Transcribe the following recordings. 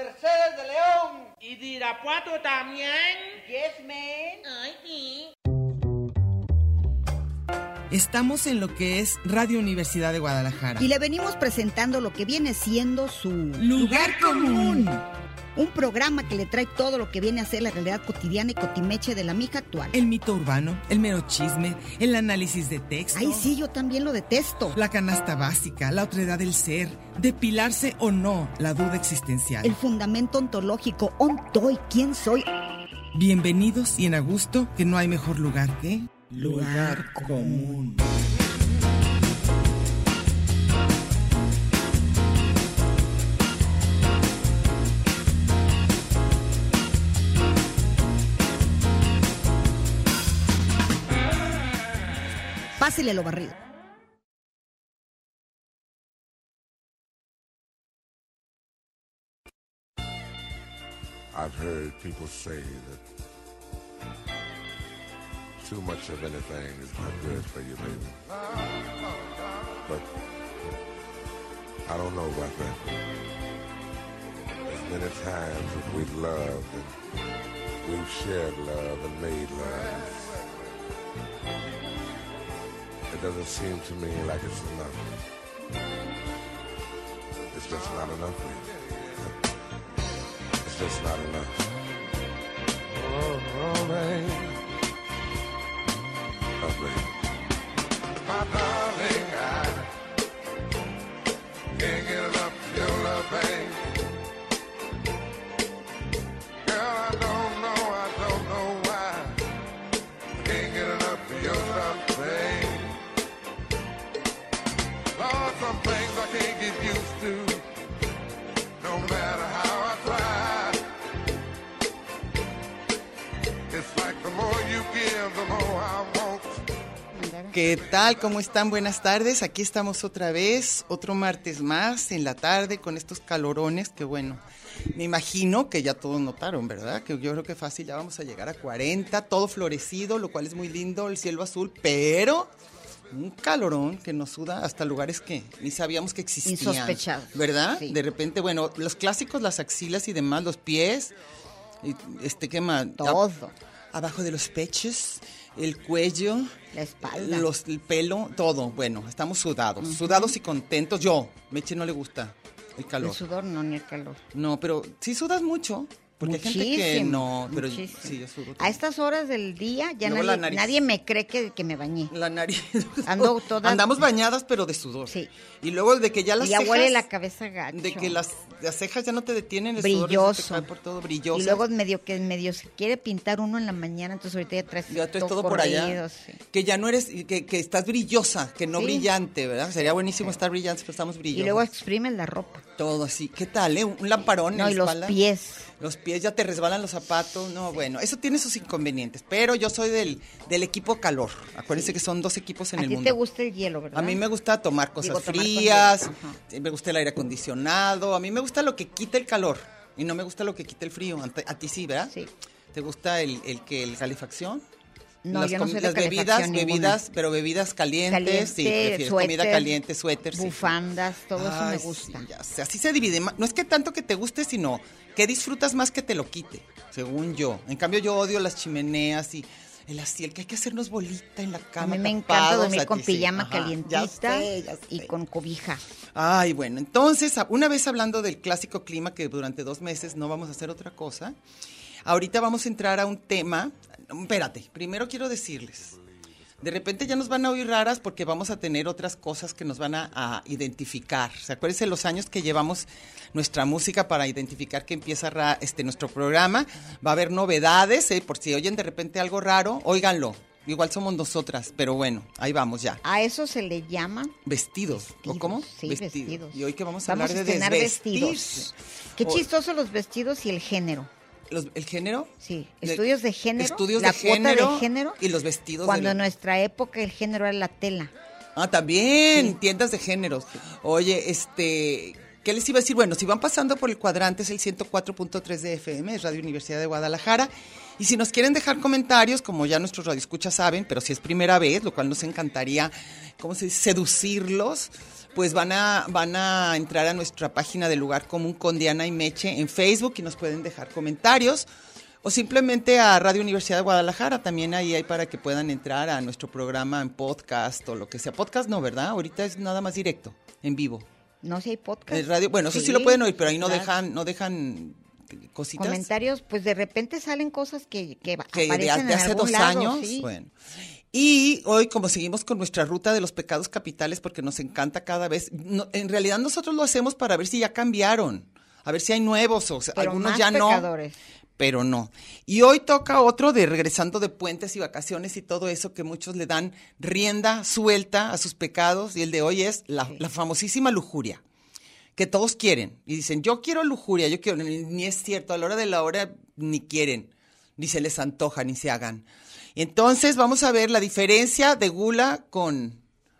Mercedes de León. ¿Y de Irapuato también? Yes, man. Ay, sí. Estamos en lo que es Radio Universidad de Guadalajara. Y le venimos presentando lo que viene siendo su Lugar Común. Un programa que le trae todo lo que viene a ser la realidad cotidiana y cotimeche de la mija actual. El mito urbano, el mero chisme, el análisis de texto. Ay, sí, yo también lo detesto. La canasta básica, la otredad del ser, depilarse o no, la duda existencial. El fundamento ontológico, ontoy, ¿quién soy? Bienvenidos y en a gusto, que no hay mejor lugar que... Lugar Común. Pásele lo barrido. I've heard people say that too much of anything is not good for you, baby. But I don't know about that. As many times as we've loved and we've shared love and made love, it doesn't seem to me like it's enough. It's just not enough, baby. It's just not enough. Oh, baby. Oh, baby. My darling, I can't get enough of your love, baby. Girl, I don't know why. I can't get enough of your love, baby. Lord, some things I can't get used to, no matter how I try. It's like the more you give, the more I want. ¿Qué tal? ¿Cómo están? Buenas tardes. Aquí estamos otra vez, otro martes más en la tarde con estos calorones que bueno, me imagino que ya todos notaron, ¿verdad? Que yo creo que fácil ya vamos a llegar a 40, todo florecido, lo cual es muy lindo, el cielo azul, pero un calorón que nos suda hasta lugares que ni sabíamos que existían. Insospechados. ¿Verdad? Sí. De repente, bueno, los clásicos, las axilas y demás, los pies, y ¿qué más? Todo. Abajo de los pechos, el cuello, La espalda. el pelo, todo. Bueno, estamos sudados, sudados y contentos. Meche no le gusta el calor. El sudor no, ni el calor. No, pero sí sudas mucho, porque hay gente que Muchísimo, no, pero muchísimo. sí, yo sudo. A estas horas del día ya Luego la nariz. nadie me cree que me bañé. La nariz. Ando toda- Andamos bañadas, pero de sudor. Sí. Y luego de que ya las Y ya cejas, huele la cabeza gacho. de que las cejas ya no te detienen, el sudor Brilloso. se te cae por todo brilloso. Y luego medio se quiere pintar uno en la mañana, entonces ahorita Ya traes todo por allá. corrido, sí. Que ya no eres, que estás brillosa, que no Sí. brillante, ¿verdad? Sería buenísimo estar brillante, pero estamos brillosos. Y luego exprimen la ropa. Todo así. ¿Qué tal, Un lamparón No, en y la los espalda. pies. Los pies ya te resbalan los zapatos. No, bueno, eso tiene sus inconvenientes. Pero yo soy del equipo calor. Acuérdense que son dos equipos en A el ti mundo. te gusta el hielo, ¿verdad? A mí me gusta tomar cosas Digo, tomar con frías, hielo. Ajá. me gusta el aire acondicionado, a mí me gusta lo que quita el calor y no me gusta lo que quita el frío. A ti sí, ¿verdad? Sí. ¿Te gusta el calefacción? No, yo no soy de las calefacción ninguna. bebidas, pero bebidas calientes, sí, prefieres comida suéter, caliente, suéter, sí. bufandas, todo eso me Ay, gusta. sí, ya sé, así se divide. No es que tanto que te guste, sino que disfrutas más que te lo quite, según yo. En cambio, yo odio las chimeneas y el que hay que hacernos bolita en la A cama. mí me encanta tapados, dormir a con ti sí. pijama Ajá, calientita ya sé. y con cobija. Ay, bueno, entonces, una vez hablando del clásico clima, que durante 2 meses no vamos a hacer otra cosa, ahorita vamos a entrar a un tema. Espérate, primero quiero decirles, de repente ya nos van a oír raras porque vamos a tener otras cosas que nos van a identificar. ¿Se acuérdense los años que llevamos nuestra música para identificar que empieza nuestro programa? Va a haber novedades, por si oyen de repente algo raro, óiganlo. Igual somos nosotras, pero bueno, ahí vamos ya. A eso se le llama Vestidos, ¿o cómo? Sí, vestidos. Y hoy que vamos a hablar de estrenar desvestir. vestidos. Qué chistoso los vestidos y el género. ¿El género? Sí, estudios de género, Estudios la de cuota género de género. y los vestidos. Cuando en nuestra época el género era la tela. También, tiendas de géneros. Oye, ¿Qué les iba a decir? Bueno, si van pasando por el cuadrante es el 104.3 de FM, es Radio Universidad de Guadalajara. Y si nos quieren dejar comentarios, como ya nuestros radioescuchas saben, pero si es primera vez, lo cual nos encantaría, ¿cómo se dice?, seducirlos, pues van a entrar a nuestra página de Lugar Común con Diana y Meche en Facebook y nos pueden dejar comentarios. O simplemente a Radio Universidad de Guadalajara, también ahí hay para que puedan entrar a nuestro programa en podcast o lo que sea. Podcast no, ¿verdad? Ahorita es nada más directo, en vivo. No sé si hay podcast. El radio, bueno, eso sí lo pueden oír, pero ahí no dejan cositas. Comentarios, pues de repente salen cosas que aparecen de en hace algún 2 lado, años, sí. bueno. Y hoy, como seguimos con nuestra ruta de los pecados capitales, porque nos encanta cada vez, en realidad nosotros lo hacemos para ver si ya cambiaron, a ver si hay nuevos, o sea, Pero algunos más ya pecadores. no. Pero no. Y hoy toca otro de regresando de puentes y vacaciones y todo eso, que muchos le dan rienda suelta a sus pecados, y el de hoy es la famosísima lujuria, que todos quieren. Y dicen, yo quiero lujuria, yo quiero, ni es cierto, a la hora de la hora ni quieren, ni se les antoja, ni se hagan. Entonces vamos a ver la diferencia de gula con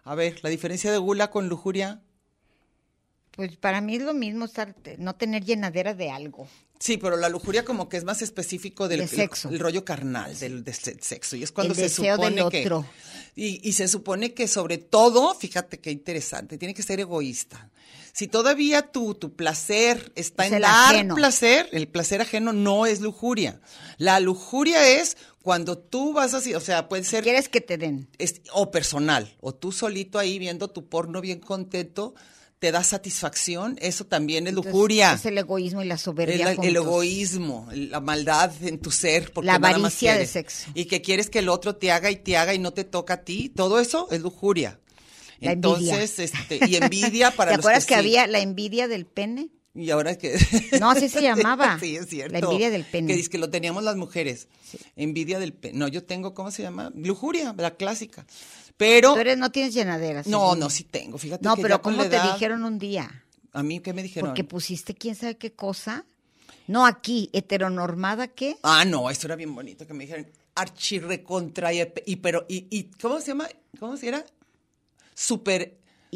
lujuria. Pues para mí es lo mismo no tener llenadera de algo. Sí, pero la lujuria como que es más específico del sexo. El rollo carnal, del sexo. Y es cuando El se deseo supone del que... otro. Y se supone que sobre todo, fíjate qué interesante, tiene que ser egoísta. Si todavía tu placer está Es en el dar ajeno. placer, el placer ajeno no es lujuria. La lujuria es cuando tú vas así, o sea, puede ser... ¿Quieres que te den? o personal, o tú solito ahí viendo tu porno bien contento, te da satisfacción, eso también es Entonces, lujuria. Es el egoísmo y la soberbia El juntos. egoísmo, la maldad en tu ser, porque La nada más avaricia de quieres. sexo. Y que quieres que el otro te haga y no te toca a ti, todo eso es lujuria. La Entonces, y envidia para ¿Te los acuerdas que sí. había la envidia del pene? Y ahora que... No, así se llamaba. Sí, es cierto. La envidia del pene. Que dice que lo teníamos las mujeres. Sí. Envidia del pene. No, yo tengo, ¿cómo se llama? Lujuria, la clásica. Pero... No tienes llenadera. No, sí tengo, fíjate No, que pero ya con ¿cómo la te edad- dijeron un día? ¿A mí qué me dijeron? Porque pusiste quién sabe qué cosa. No aquí, heteronormada, ¿qué? Ah, no, esto era bien bonito, que me dijeron archirrecontra y ¿cómo se llama? ¿Cómo se era? Súper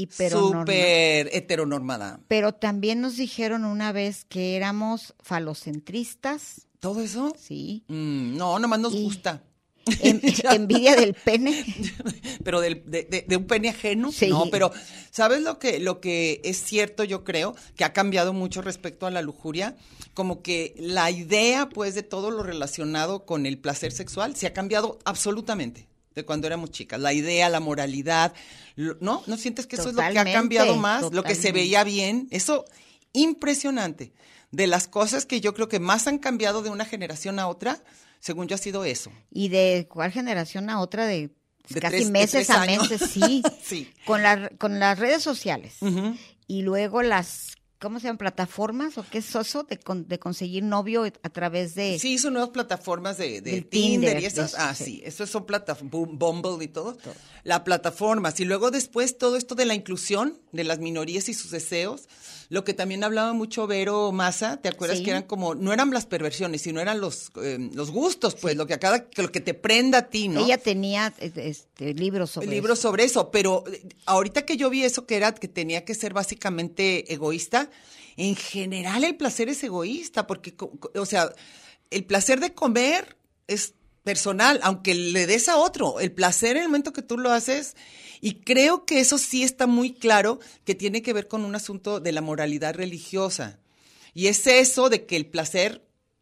heteronormada. Pero también nos dijeron una vez que éramos falocentristas. ¿Todo eso? Sí. No, nomás nos gusta. Envidia del pene. Pero de un pene ajeno. Sí. No, pero ¿sabes lo que es cierto? Yo creo que ha cambiado mucho respecto a la lujuria. Como que la idea, pues, de todo lo relacionado con el placer sexual se ha cambiado absolutamente de cuando éramos chicas. La idea, la moralidad, ¿no? ¿No sientes que eso es lo que ha Totalmente, cambiado más? Lo que se totalmente. veía bien, eso impresionante. De las cosas que yo creo que más han cambiado de una generación a otra, según yo ha sido eso. ¿Y de cuál generación a otra? De casi de meses 3 a años. meses, sí. Sí. Con las redes sociales. Ujú. Y luego ¿cómo se llaman? ¿Plataformas? ¿O qué es eso? De conseguir novio a través de... Sí, son nuevas plataformas de Del Tinder Tinder, y esas. de eso, Ah, sí. sí, esas son plataformas, Bumble y todo. La plataforma. Y luego después todo esto de la inclusión de las minorías y sus deseos. Lo que también hablaba mucho Vero Massa, ¿te acuerdas? Sí. Que eran como, no eran las perversiones, sino eran los gustos, pues, lo que te prenda a ti, ¿no? Ella tenía libros sobre Libros eso. sobre eso, pero ahorita que yo vi eso que tenía que ser básicamente egoísta, en general el placer es egoísta, porque, o sea, el placer de comer es personal, aunque le des a otro, el placer en el momento que tú lo haces, y creo que eso sí está muy claro que tiene que ver con un asunto de la moralidad religiosa, y es eso de que el placer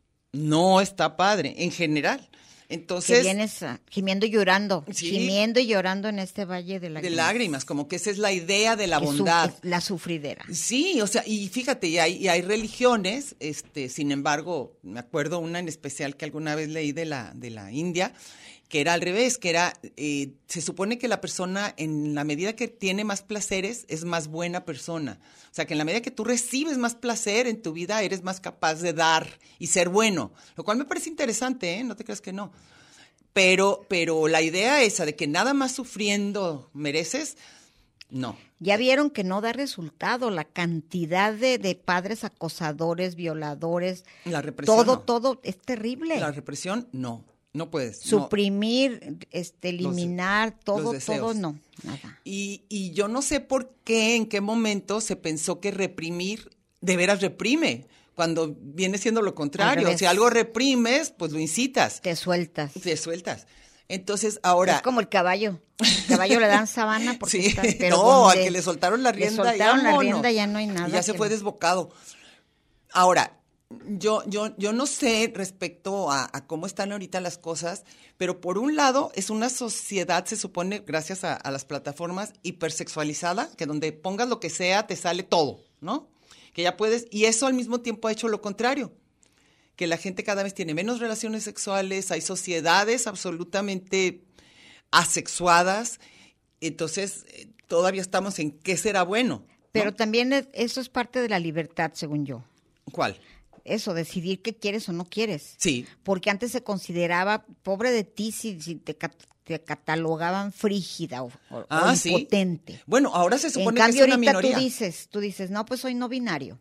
no está padre, en general. Entonces, Que vienes gimiendo y llorando, Sí. gimiendo y llorando en este valle de de lágrimas. lágrimas, como que esa es la idea de la Que bondad. la sufridera. Sí, o sea, y fíjate, y hay religiones, sin embargo, me acuerdo una en especial que alguna vez leí de la India, que era al revés, que era, se supone que la persona, en la medida que tiene más placeres, es más buena persona. O sea, que en la medida que tú recibes más placer en tu vida, eres más capaz de dar y ser bueno, lo cual me parece interesante, ¿eh? No te creas que no. Pero la idea esa de que nada más sufriendo mereces, no. Ya vieron que no da resultado la cantidad de padres acosadores, violadores. La represión no. Todo es terrible. La represión, no. No puedes. Suprimir, eliminar, los todo, deseos. no, nada. Y yo no sé por qué, en qué momento se pensó que reprimir de veras reprime, cuando viene siendo lo contrario. revés. Si algo reprimes, pues lo incitas, Te sueltas. te sueltas. Entonces, ahora... Es como el caballo. El caballo le dan sabana porque Sí, está... Pero no, al donde que le soltaron la le rienda, soltaron ya la mono. rienda, ya no hay nada. Y ya se que fue le- desbocado. Ahora, yo no sé respecto a cómo están ahorita las cosas, pero por un lado es una sociedad, se supone, gracias a las plataformas, hipersexualizada, que donde pongas lo que sea, te sale todo, ¿no? Que ya puedes, y eso al mismo tiempo ha hecho lo contrario, que la gente cada vez tiene menos relaciones sexuales, hay sociedades absolutamente asexuadas, entonces todavía estamos en qué será bueno, ¿no? Pero también eso es parte de la libertad, según yo. ¿Cuál? Eso, decidir qué quieres o no quieres. Sí. Porque antes se consideraba, pobre de ti si te catalogaban frígida o Sí. impotente. Bueno, ahora se En supone cambio, que es una ahorita minoría. tú dices, no, pues soy no binario.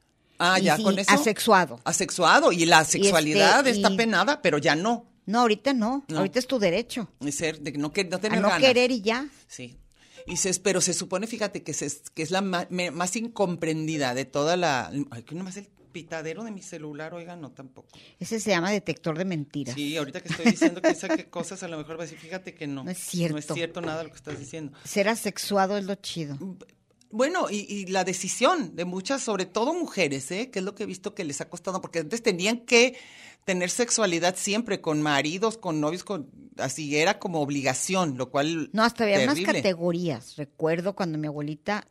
Ah, Y ya sí, con eso. asexuado. Asexuado. Y la sexualidad está y- penada, pero ya no. No, ahorita no. No. Ahorita es tu derecho. De ser, de no tener A no ganas. querer y ya. Sí. Pero se supone, fíjate, que es la más incomprendida de toda la... Ay, que nomás el pitadero de mi celular, oiga, no, tampoco. Ese se llama detector de mentiras. Sí, ahorita que estoy diciendo que qué cosas, a lo mejor va a decir, fíjate que no. No es cierto. No es cierto nada lo que estás diciendo. Ser asexuado es lo chido. Bueno, y la decisión de muchas, sobre todo mujeres, que es lo que he visto que les ha costado, porque antes tenían que tener sexualidad siempre con maridos, con novios, así era como obligación, lo cual No, hasta había unas terrible. categorías. Recuerdo cuando mi abuelita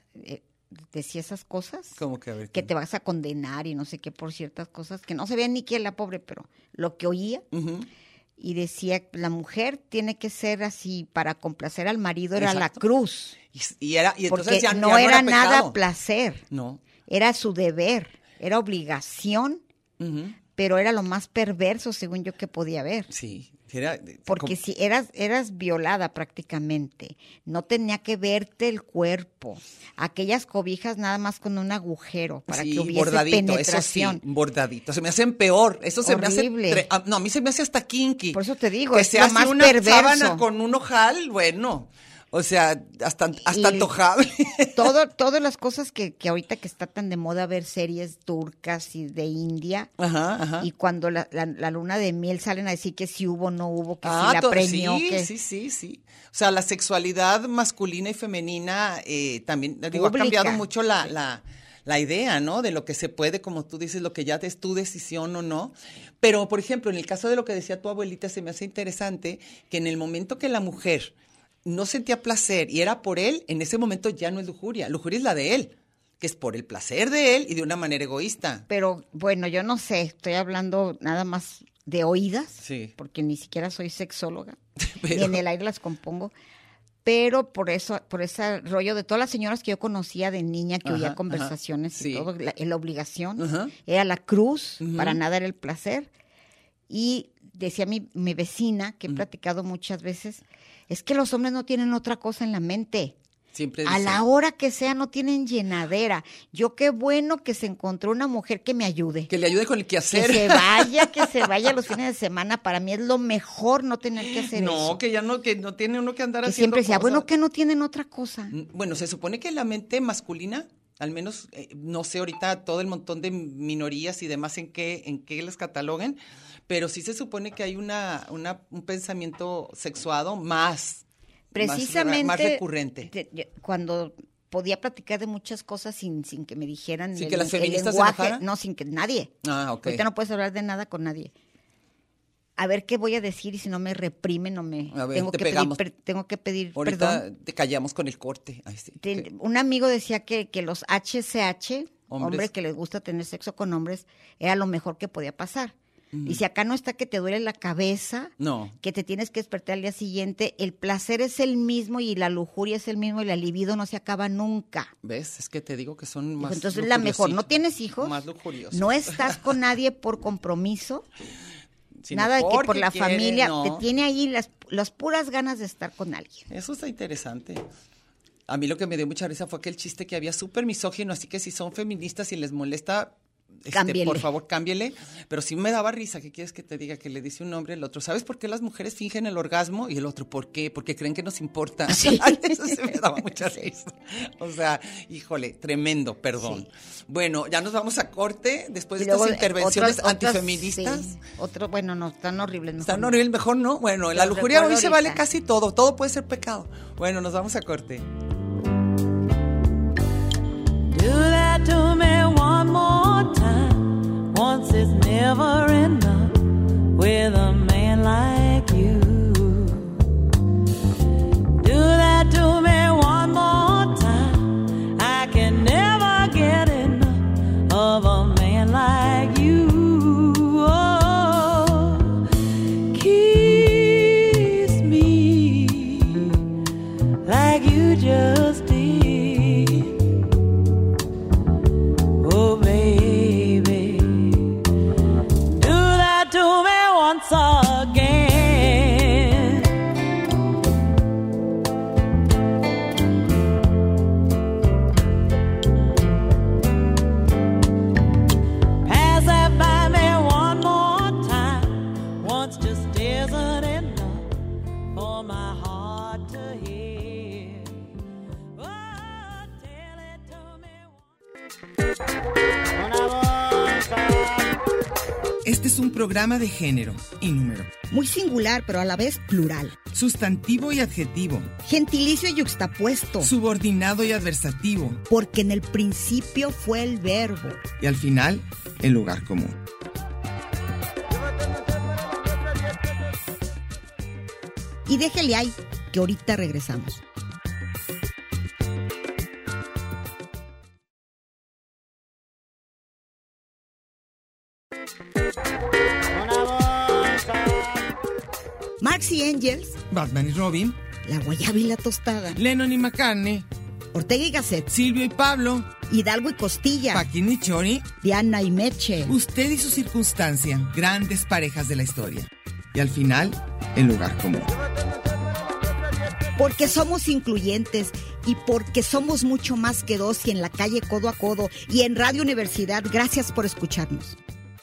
decía esas cosas, Como que a ver. que te vas a condenar y no sé qué por ciertas cosas, que no sabía ni quién la pobre, pero lo que oía. Ujú. Y decía, la mujer tiene que ser así, para complacer al marido era la Exacto. cruz. Y entonces Porque ya no era nada pecado. placer, No. era su deber, era obligación, Ujú. pero era lo más perverso, según yo, que podía haber. Sí. Porque si eras violada prácticamente, no tenía que verte el cuerpo, aquellas cobijas nada más con un agujero para sí, que hubiese bordadito, penetración. eso sí, bordadito. Se me hacen peor. Eso se Horrible. me hace... No, a mí se me hace hasta kinky. Por eso te digo, que es se lo hace más una perverso. sábana con un ojal, bueno, o sea, hasta Y antojable. Todas las cosas que ahorita que está tan de moda ver series turcas y de India, Ajá, ajá. y cuando la luna de miel salen a decir que si hubo o no hubo, que si la preñó, sí, que... sí. O sea, la sexualidad masculina y femenina también, digo, ha Pública. cambiado mucho la idea, ¿no? De lo que se puede, como tú dices, lo que ya es tu decisión o no. Pero, por ejemplo, en el caso de lo que decía tu abuelita, se me hace interesante que en el momento que la mujer no sentía placer y era por él, en ese momento ya no es lujuria. Lujuria es la de él, que es por el placer de él y de una manera egoísta. Pero bueno, yo no sé, estoy hablando nada más de oídas, Sí. porque ni siquiera soy sexóloga, Pero- ni en el aire las compongo, pero por ese rollo de todas las señoras que yo conocía de niña, que Ajá, oía ajá, conversaciones sí. y todo, la obligación, Ajá. era la cruz, Ujú. para nada era el placer, y decía mi vecina, que he platicado muchas veces, es que los hombres no tienen otra cosa en la mente. Siempre A dice, la hora que sea no tienen llenadera. Yo qué bueno que se encontró una mujer que me ayude. que le ayude con el Que quehacer. que se vaya los fines de semana. Para mí es lo mejor no tener que hacer No, eso. que no tiene uno que andar Que haciendo siempre decía, cosas. bueno, que no tienen otra cosa. Bueno, se supone que la mente masculina, al menos, no sé ahorita todo el montón de minorías y demás en qué las cataloguen, pero sí se supone que hay un pensamiento sexuado más Precisamente más recurrente. Cuando podía platicar de muchas cosas sin que me dijeran ¿Sin que las el feministas se lenguaje, enojaran? no, sin que nadie. Ah, ok. Ahorita no puedes hablar de nada con nadie. A ver qué voy a decir y si no me reprimen o me A ver, tengo te que pegamos. tengo que pedir Ahorita perdón. te callamos con el corte. Ay, sí. Un amigo decía que los HCH, hombres que les gusta tener sexo con hombres, era lo mejor que podía pasar. Y si acá no está que te duele la cabeza, No. que te tienes que despertar al día siguiente, el placer es el mismo y la lujuria es el mismo y la libido no se acaba nunca. ¿Ves? Es que te digo que son Dijo, más entonces la mejor, no lujuriositos. tienes hijos, Más lujuriosos. no estás con nadie por compromiso, Sino nada de que por porque la quieren, familia, no. te tiene ahí las puras ganas de estar con alguien. Eso está interesante. A mí lo que me dio mucha risa fue que el chiste que había súper misógino, así que si son feministas y les molesta, Cámbiele. por favor, cámbiele. Pero sí me daba risa, ¿qué quieres que te diga? Que le dice un hombre al otro, ¿sabes por qué las mujeres fingen el orgasmo? Y el otro, ¿por qué? Porque creen que nos importa. Sí. Eso se me daba mucha risa. O sea, híjole, tremendo, perdón. Sí. Bueno, ya nos vamos a corte después Y de estas luego, intervenciones otras, antifeministas. sí. Bueno, no, están horribles. Mejor Están no. horribles, mejor no. Bueno, en la Los lujuria hoy recuerdo se vale ahorita. casi todo puede ser pecado. Bueno, nos vamos a corte. Do that to me one more time. Once is never enough with a man like you. Do that to me one more time. I can never get enough of a man like you. Oh, kiss me like you just did. Oh, baby, do that to me once again. Pass that by me one more time. Once just isn't enough for my heart to hear. Oh, tell it to me. Este es un programa de género y número, Muy singular, pero a la vez plural. sustantivo y adjetivo, Gentilicio y yuxtapuesto. subordinado y adversativo, Porque en el principio fue el verbo. y al final, el lugar común. Y déjele ahí, que ahorita regresamos. Marx y Engels, Batman y Robin, La Guayaba y la Tostada, Lennon y McCartney, Ortega y Gasset, Silvio y Pablo, Hidalgo y Costilla, Paquín y Chori, Diana y Meche. usted y su circunstancia, grandes parejas de la historia. Y al final, el lugar común. Porque somos incluyentes y porque somos mucho más que dos y en la calle codo a codo y en Radio Universidad. Gracias por escucharnos.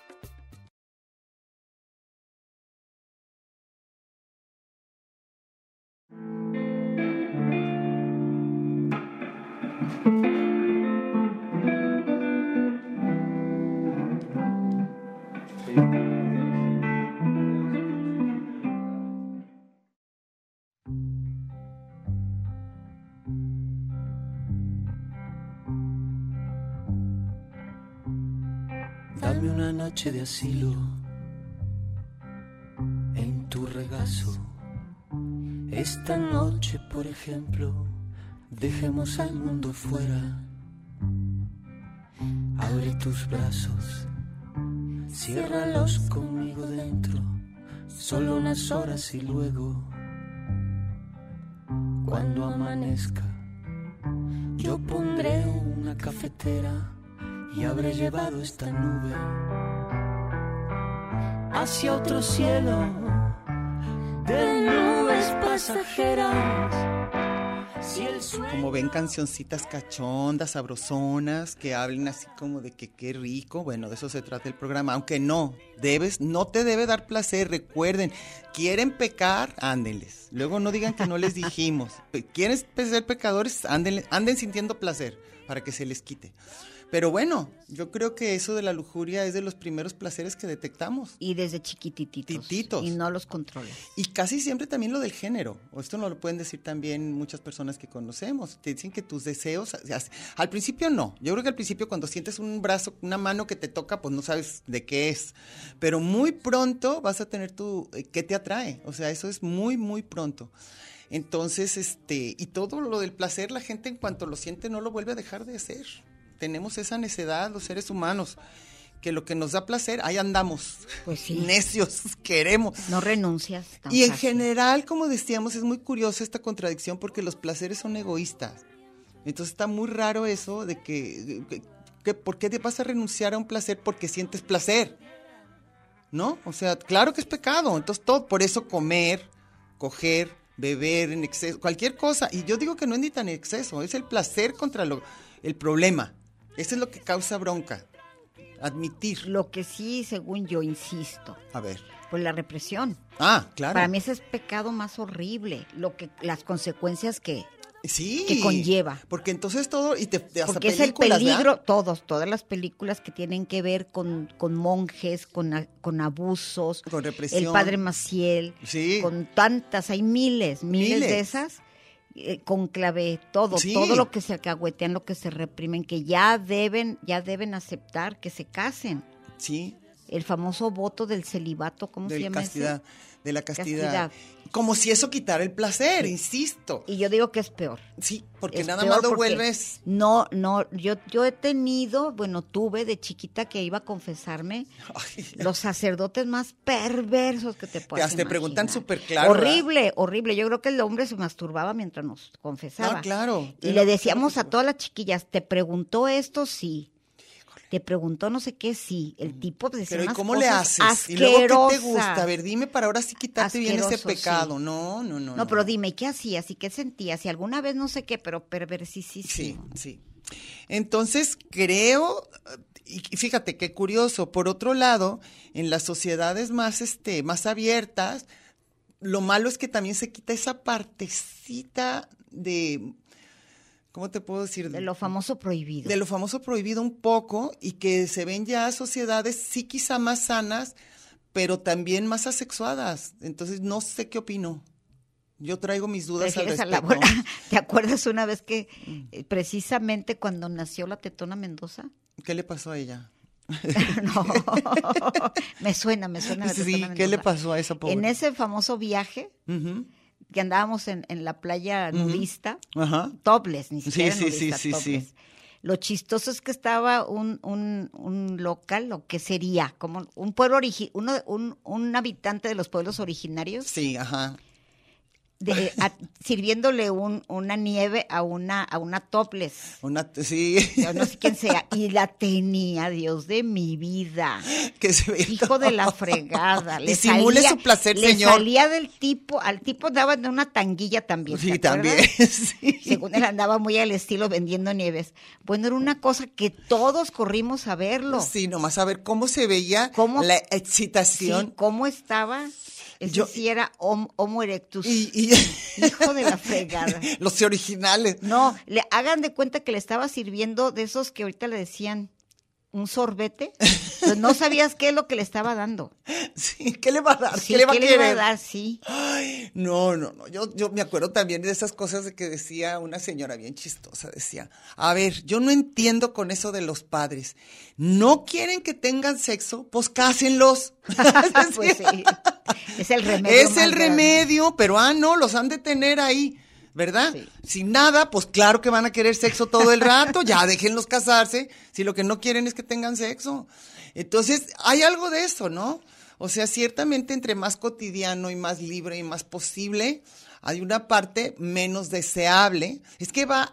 Dame una noche de asilo en tu regazo. Esta noche, por ejemplo, dejemos al mundo fuera. Abre tus brazos, ciérralos conmigo dentro. Solo unas horas y luego, cuando amanezca, yo pondré una cafetera y habré llevado esta nube hacia otro cielo de nubes pasajeras. Si el sueño... Como ven, cancioncitas cachondas, sabrosonas, que hablen así como de que qué rico. Bueno, de eso se trata el programa. Aunque no te debe dar placer. Recuerden, ¿quieren pecar? Ándenles. Luego no digan que no les dijimos. ¿Quieren ser pecadores? Anden sintiendo placer para que se les quite. Pero bueno, yo creo que eso de la lujuria es de los primeros placeres que detectamos. Y desde chiquitititos. Tititos. Y no los controlas. Y casi siempre también lo del género. O esto nos lo pueden decir también muchas personas que conocemos. Te dicen que tus deseos... Al principio no. Yo creo que al principio cuando sientes un brazo, una mano que te toca, pues no sabes de qué es. Pero muy pronto vas a tener ¿qué te atrae? O sea, eso es muy, muy pronto. Entonces, y todo lo del placer, la gente en cuanto lo siente no lo vuelve a dejar de hacer. Tenemos esa necedad, los seres humanos, que lo que nos da placer, ahí andamos. Pues sí. Necios, queremos. No renuncias. Tan Y en fácil. general, como decíamos, es muy curiosa esta contradicción porque los placeres son egoístas. Entonces está muy raro eso de que ¿por qué te vas a renunciar a un placer porque sientes placer? ¿No? O sea, claro que es pecado. Entonces todo, por eso comer, coger, beber en exceso, cualquier cosa. Y yo digo que no es ni tan exceso, es el placer contra el problema. Eso es lo que causa bronca. admitir. Lo que sí, según yo, insisto, A ver. pues la represión. Ah, claro. Para mí ese es pecado más horrible, las consecuencias que sí, conlleva. Porque entonces todo, y hasta porque es el películas, peligro, ¿verdad? todas las películas que tienen que ver con monjes, con abusos, Con represión. el padre Maciel, Sí. con tantas, hay miles de esas, Cónclave, todo Sí. lo que se alcahuetean, lo que se reprimen, que ya deben aceptar que se casen. Sí. El famoso voto del celibato, ¿cómo se llama castidad, de la castidad. Castidad. Como si eso quitara el placer, insisto. ese? Y yo digo que es peor. Sí, porque Es nada peor más lo porque vuelves. No, yo he tenido, tuve de chiquita que iba a confesarme Ay, los sacerdotes más perversos que te puedas te preguntan imaginar. súper claro, Horrible, horrible. Yo creo que el hombre se masturbaba mientras nos confesaba. Ah, claro. Y le decíamos a todas las chiquillas, ¿te preguntó esto? Sí. Te preguntó no sé qué, sí. El tipo decía pero ¿y unas cómo le cosas haces? ¿Y luego qué te gusta? asquerosas. A ver, dime para ahora sí quitarte bien ese Asqueroso, pecado. sí. No. No, pero dime, ¿qué hacías y qué sentías? Y alguna vez no sé qué, pero Sí, perversisísimo. sí. Entonces, creo, y fíjate qué curioso, por otro lado, en las sociedades más abiertas, lo malo es que también se quita esa partecita de, ¿cómo te puedo decir? De lo famoso prohibido. De lo famoso prohibido un poco, y que se ven ya sociedades sí quizá más sanas, pero también más asexuadas. Entonces, no sé qué opino. Yo traigo mis dudas al ¿Prefieres a la respecto. abuela? ¿Te acuerdas una vez que precisamente cuando nació la Tetona Mendoza? ¿Qué le pasó a ella? No, me suena la Sí, Tetona Mendoza. ¿qué le pasó a esa pobre? En ese famoso viaje Ujú. que andábamos en la playa nudista, Ajá. topless, ni siquiera Sí, nudista, sí. topless. Lo chistoso es que estaba un local, lo que sería como un pueblo un habitante de los pueblos originarios, Sí, ajá. sirviéndole una nieve a una topless. Sí. Yo no sé quién sea, y la tenía, Dios de mi vida, Que se ve hijo de la fregada. Disimule su placer, le señor. salía del tipo, al tipo daban de una tanguilla también. Sí, ¿te acuerdas? también. Sí. Según él andaba muy al estilo vendiendo nieves. Bueno, era una cosa que todos corrimos a verlo. Sí, nomás a ver cómo se veía ¿Cómo? la Sí, excitación. cómo estaba. Ese Yo- sí era Homo erectus. Y Hijo de la fregada. los originales. No, hagan de cuenta que le estaba sirviendo de esos que ahorita le decían un sorbete. Pues no sabías qué es lo que le estaba dando. Sí, ¿qué le va a dar? Sí, ¿Qué le va a ¿qué le iba querer? a dar? Sí. Ay, no. Yo me acuerdo también de esas cosas de que decía una señora bien chistosa. Decía, a ver, yo no entiendo con eso de los padres. ¿No quieren que tengan sexo? Pues cásenlos. Pues sí. Es el remedio. Es más el grande. remedio, pero no, los han de tener ahí, ¿verdad? Sí. Sin nada, pues claro que van a querer sexo todo el rato, ya déjenlos casarse, si lo que no quieren es que tengan sexo. Entonces, hay algo de eso, ¿no? O sea, ciertamente entre más cotidiano y más libre y más posible, hay una parte menos deseable. Es que va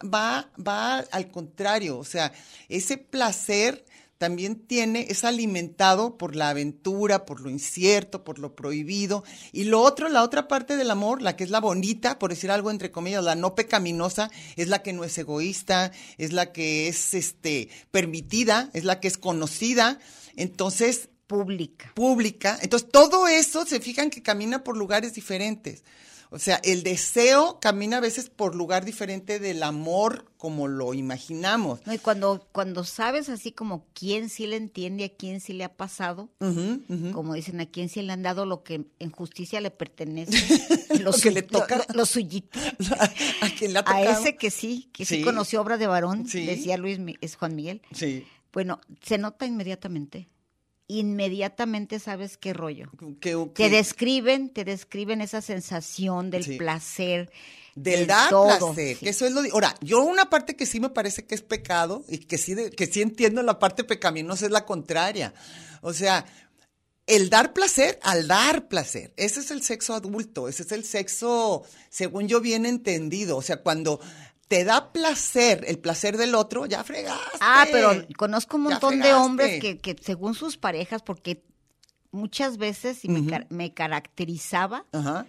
al contrario, o sea, ese placer también es alimentado por la aventura, por lo incierto, por lo prohibido. Y lo otro, la otra parte del amor, la que es la bonita, por decir algo entre comillas, la no pecaminosa, es la que no es egoísta, es la que es permitida, es la que es conocida. Entonces, pública. Entonces, todo eso se fijan que camina por lugares diferentes. O sea, el deseo camina a veces por lugar diferente del amor como lo imaginamos. No, y cuando sabes así como quién sí le entiende, a quién sí le ha pasado, como dicen, a quién sí le han dado lo que en justicia le pertenece, Lo que le toca. lo suyito. ¿A quién le ha A tocado? ese que sí Sí. conoció obra de varón, Sí. decía es Juan Miguel. Sí. Bueno, se nota inmediatamente. Inmediatamente sabes qué rollo. Que- Te describen esa sensación del Sí. placer. Del dar todo, placer, sí. que eso es ahora, yo una parte que sí me parece que es pecado y que sí entiendo la parte pecaminosa es la contraria. O sea, el dar placer al dar placer. Ese es el sexo adulto, ese es el sexo, según yo, bien entendido. O sea, cuando te da placer, el placer del otro, ya fregaste. Pero conozco un Ya montón de fregaste. hombres que según sus parejas, porque muchas veces, y me caracterizaba, Ajá.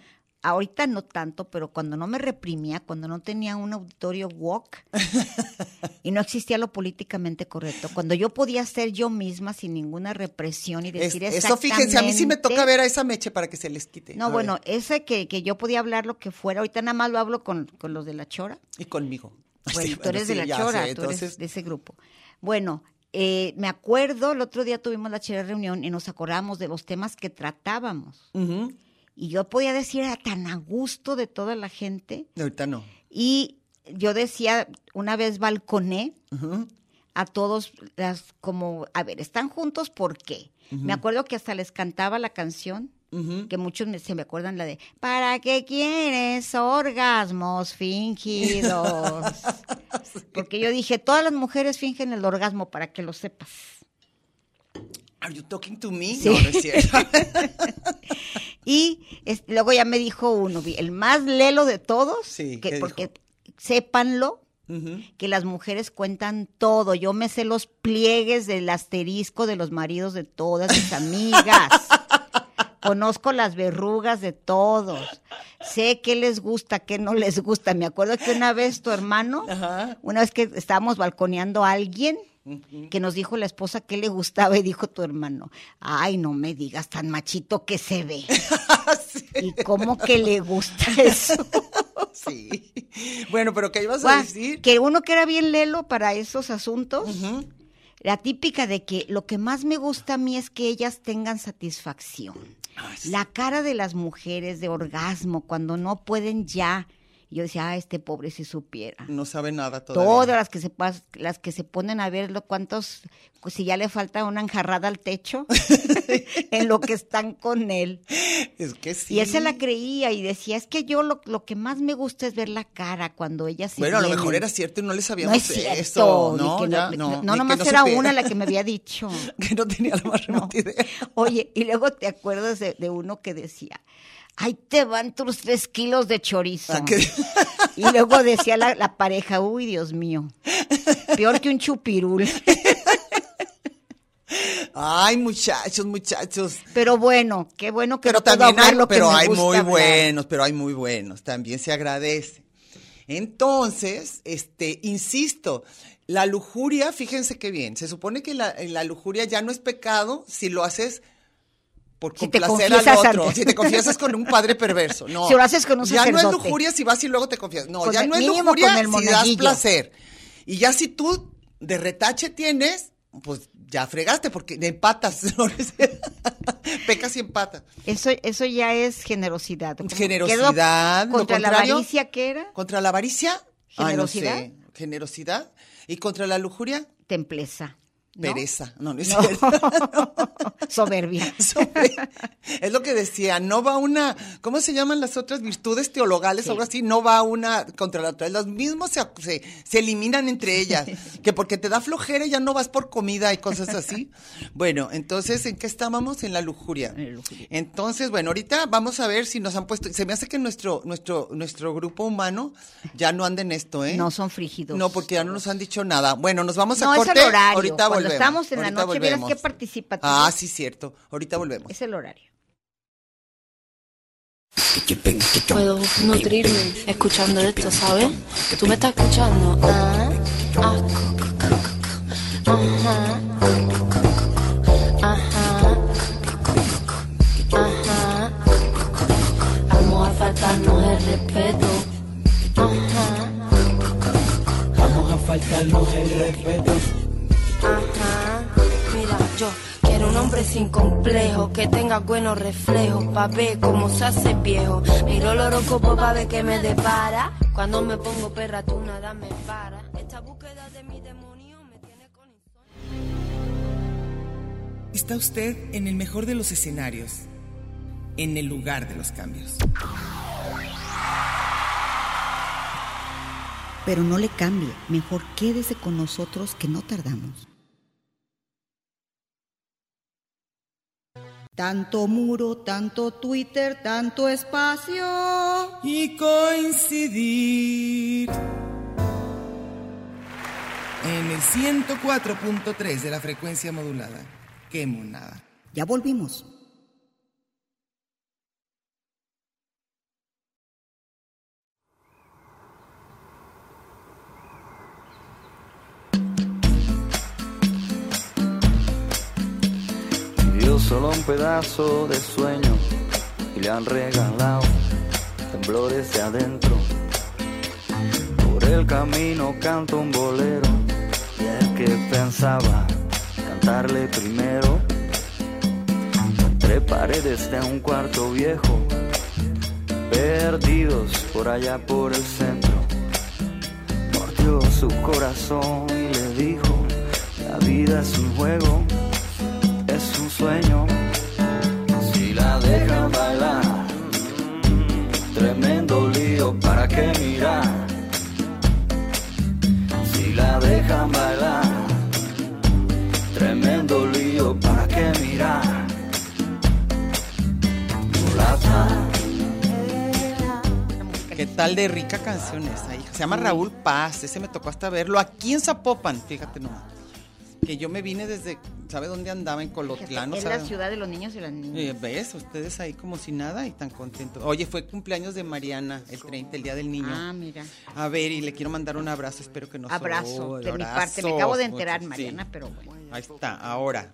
ahorita no tanto, pero cuando no me reprimía, cuando no tenía un auditorio woke y no existía lo políticamente correcto, cuando yo podía ser yo misma sin ninguna represión y decir eso, fíjense, a mí sí me toca ver a esa Meche para que se les quite. No, bueno, ese que yo podía hablar lo que fuera, ahorita nada más lo hablo con los de La Chora. Y conmigo. Bueno, Sí, tú eres de La ya Chora, sé, tú entonces... eres de ese grupo. Bueno, me acuerdo, el otro día tuvimos la chera reunión y nos acordamos de los temas que tratábamos. Uh-huh. Y yo podía decir, era tan a gusto de toda la gente. Ahorita no. Y yo decía, una vez balconé Uh-huh. a todos, como, a ver, ¿están juntos por qué? Uh-huh. Me acuerdo que hasta les cantaba la canción, Uh-huh. que muchos se me acuerdan, la de ¿para qué quieres orgasmos fingidos? Porque yo dije, todas las mujeres fingen el orgasmo, para que lo sepas. Are you talking to me? Sí. No, no es cierto. Y luego ya me dijo uno, el más lelo de todos, Sí, que, ¿qué porque dijo? sépanlo, Uh-huh. que las mujeres cuentan todo. Yo me sé los pliegues del asterisco de los maridos de todas mis amigas. Conozco las verrugas de todos. Sé qué les gusta, qué no les gusta. Me acuerdo que una vez tu hermano, Ajá. una vez que estábamos balconeando a alguien, que nos dijo la esposa qué le gustaba, y dijo tu hermano, ay, no me digas, tan machito que se ve. Sí. ¿Y cómo que le gusta eso? Sí. Bueno, pero ¿qué ibas a Guau, decir? que uno que era bien lelo para esos asuntos, Ujú. la típica de que lo que más me gusta a mí es que ellas tengan satisfacción. Ay, sí. La cara de las mujeres de orgasmo cuando no pueden ya. Y yo decía, este pobre si supiera. No sabe nada todavía. Todas las que se ponen a ver cuántos, pues si ya le falta una enjarrada al techo, en lo que están con él. Es que sí. Y él se la creía y decía, es que yo lo que más me gusta es ver la cara cuando ellas se Bueno, a lo vienen. mejor era cierto y no le No sabíamos es cierto, eso. ni No, que ya, no ni que nomás no era supiera. una la que me había dicho. Que no tenía la más remota idea. Oye, y luego te acuerdas de uno que decía, ahí te van tus 3 kilos de chorizo. Ah, ¿qué? Y luego decía la pareja, uy, Dios mío, peor que un chupirul. Ay, muchachos. Pero bueno, qué bueno que Pero no puedo también hablar hay, lo que pero me hay gusta muy hablar. muy buenos. También se agradece. Entonces, insisto, la lujuria, fíjense qué bien. Se supone que la lujuria ya no es pecado si lo haces por Si te complacer al confiesas otro, antes. si te confiesas con un padre perverso. No. Si lo haces con un ya no es sacerdote. lujuria si vas y luego te confiesas. No, Con ya el- no es mínimo lujuria con el si das monaguillo. placer. Y ya si tú de retache tienes, pues ya fregaste porque empatas. Pecas y empatas. Eso ya es generosidad. ¿Cómo Generosidad, quedó? lo ¿Contra la contrario. avaricia qué era? ¿Contra la avaricia? ¿Generosidad? Ay, no sé. ¿Generosidad? ¿Y contra la lujuria? Templeza. ¿no? Pereza. No, no es No. cierto. Soberbia. Es lo que decía, no va una, ¿cómo se llaman las otras virtudes teologales? Sí. Algo así, no va una contra la otra. Los mismos se eliminan entre ellas. Que porque te da flojera y ya no vas por comida y cosas así. Bueno, entonces, ¿en qué estábamos? En la lujuria. En la lujuria. Entonces, bueno, ahorita vamos a ver si nos han puesto, se me hace que nuestro grupo humano ya no anda en esto, ¿eh? No son frígidos. No, porque ya no nos han dicho nada. Bueno, nos vamos a No, corte. es el horario. Ahorita Cuando volvemos. estamos en la Ahorita noche, vieras volvemos. qué participativo. Ah, sí, cierto. Ahorita volvemos. Es el horario. Puedo nutrirme escuchando esto, ¿sabes? Tú me estás escuchando. Ajá. Ajá. Ajá. Vamos a faltarnos el respeto. Ajá. Vamos a faltarnos el respeto. Ajá. Mira, yo quiero un hombre sin complejo, que tenga buenos reflejos, pa' ver cómo se hace viejo. Miro el horóscopo pa' ver qué me depara. Cuando me pongo perra, tú nada me para. Esta búsqueda de mi demonio me tiene con insomnio. Está usted en el mejor de los escenarios, en el lugar de los cambios. Pero no le cambie, mejor quédese con nosotros que no tardamos. Tanto muro, tanto Twitter, tanto espacio. Y coincidir en el 104.3 de la frecuencia modulada. ¡Qué monada! Ya volvimos. solo un pedazo de sueño y le han regalado temblores de adentro. Por el camino canto un bolero y el que pensaba cantarle primero, entre paredes de un cuarto viejo, perdidos por allá por el centro, mordió su corazón y le dijo: la vida es un juego, es un sueño. Si la dejan bailar, tremendo lío, ¿para qué mirar? Si la dejan bailar, tremendo lío, ¿para qué mirar? Mulata. ¿Qué tal de rica canción esa, hija? Se llama Raúl Paz, ese me tocó hasta verlo aquí en Zapopan, fíjate nomás. Que yo me vine desde, ¿sabe dónde andaba? En Colotlán, Es ¿sabe? la ciudad de los niños y las niñas. ¿Ves? Ustedes ahí como si nada y tan contentos. Oye, fue cumpleaños de Mariana, el 30, el Día del Niño. Ah, mira. A ver, y le quiero mandar un abrazo, espero que no Abrazo, de mi abrazos, parte. Me acabo de enterar, sí. Mariana, pero bueno. Ahí está, ahora.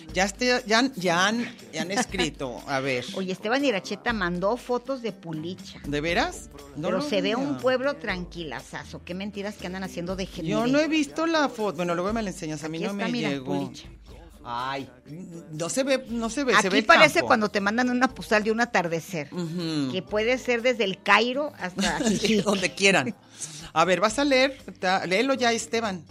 Ya han escrito, a ver. Oye, Esteban Iracheta mandó fotos de Pulicha. ¿De veras? No Pero lo se ve vi. un pueblo tranquilazazo. Qué mentiras que andan haciendo de gente. Yo no he visto la foto. Bueno, luego me la enseñas. A mí Aquí no está, me mira, llegó. Pulicha. Ay, no se ve, se ve Aquí el parece campo. cuando te mandan una postal de un atardecer. Ujú. Que puede ser desde el Cairo hasta Sí, Jijic. donde quieran. A ver, vas a leer. Léelo ya, Esteban.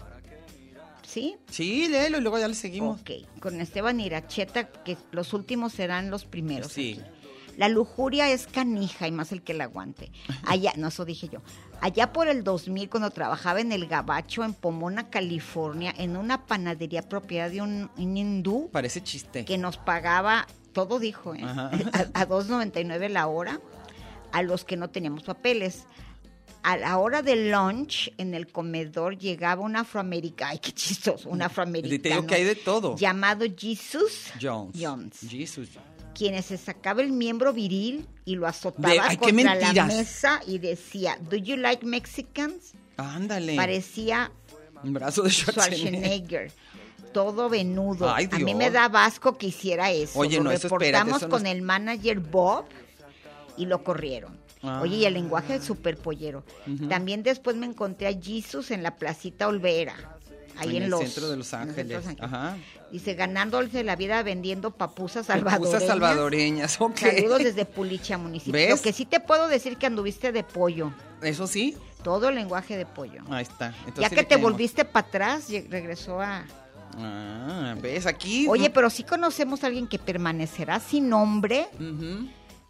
¿Sí? Sí, léelo y luego ya le seguimos. Ok, con Esteban Iracheta, que los últimos serán los primeros. Sí. Aquí. La lujuria es canija y más el que la aguante. Allá, no, eso dije yo. Allá por el 2000, cuando trabajaba en el Gabacho, en Pomona, California, en una panadería propiedad de un hindú Parece chiste. que nos pagaba, todo dijo, Ajá. a $2.99 la hora, a los que no teníamos papeles. A la hora del lunch, en el comedor, llegaba un afroamericano, ay, qué chistoso, un afroamericano. Te digo que hay de todo. Llamado Jesus Jones. Jesus. quienes se sacaba el miembro viril y lo azotaba Ay, qué contra la mentiras. mesa y decía, "Do you like Mexicans?" Ándale. Parecía Un brazo de Schwarzenegger. Schwarzenegger, todo venudo. Ay, A mí Dios. me daba asco que hiciera eso. Oye, Lo no, eso espérate, reportamos eso no con es- el manager Bob y lo corrieron. Ah. Oye, y el lenguaje es súper pollero. También después me encontré a Jesus en la Placita Olvera, ahí en, el los centro de Los en el centro de Ángeles. Los Ajá. Dice, ganándose la vida vendiendo papusas salvadoreñas. Pupusas salvadoreñas, ok. Saludos desde Pulicha, municipio. ¿Ves? Lo que sí te puedo decir que anduviste de pollo. Eso sí. Todo el lenguaje de pollo. Ahí está. Entonces Ya sí que le te creemos. volviste para atrás, regresó a... Ah, ¿ves? Aquí. Oye, pero sí conocemos a alguien que permanecerá sin nombre, Ujú.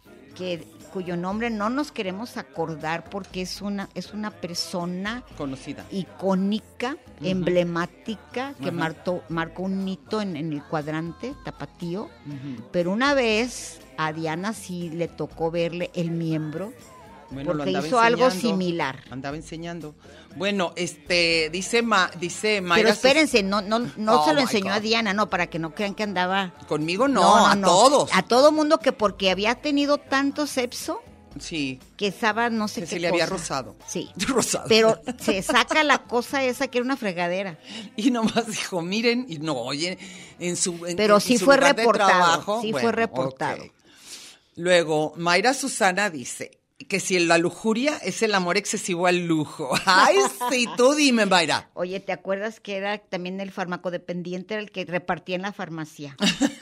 cuyo nombre no nos queremos acordar porque es una persona Conocida. icónica, emblemática, que Ajá. marcó un hito en el cuadrante tapatío. Ujú. Pero una vez a Diana sí le tocó verle el miembro, Bueno, lo porque andaba hizo algo enseñando. similar. Andaba enseñando. Bueno, dice Mayra. Pero espérense, no Oh, se lo my enseñó a God. Diana, no, para que no crean que andaba... Conmigo no, a todos. A todo mundo, que porque había tenido tanto sexo Sí. que estaba no sé Que qué se le había cosa. rozado. Sí. Rosado. Pero se saca la cosa esa que era una fregadera. Y nomás dijo, miren, y no, oye, Pero en sí su fue lugar de reportado, trabajo, sí fue bueno, reportado. ok. Luego, Mayra Susana dice que si la lujuria es el amor excesivo al lujo. Ay, sí, tú dime, Mayra. Oye, ¿te acuerdas que era también el farmacodependiente, era el que repartía en la farmacia?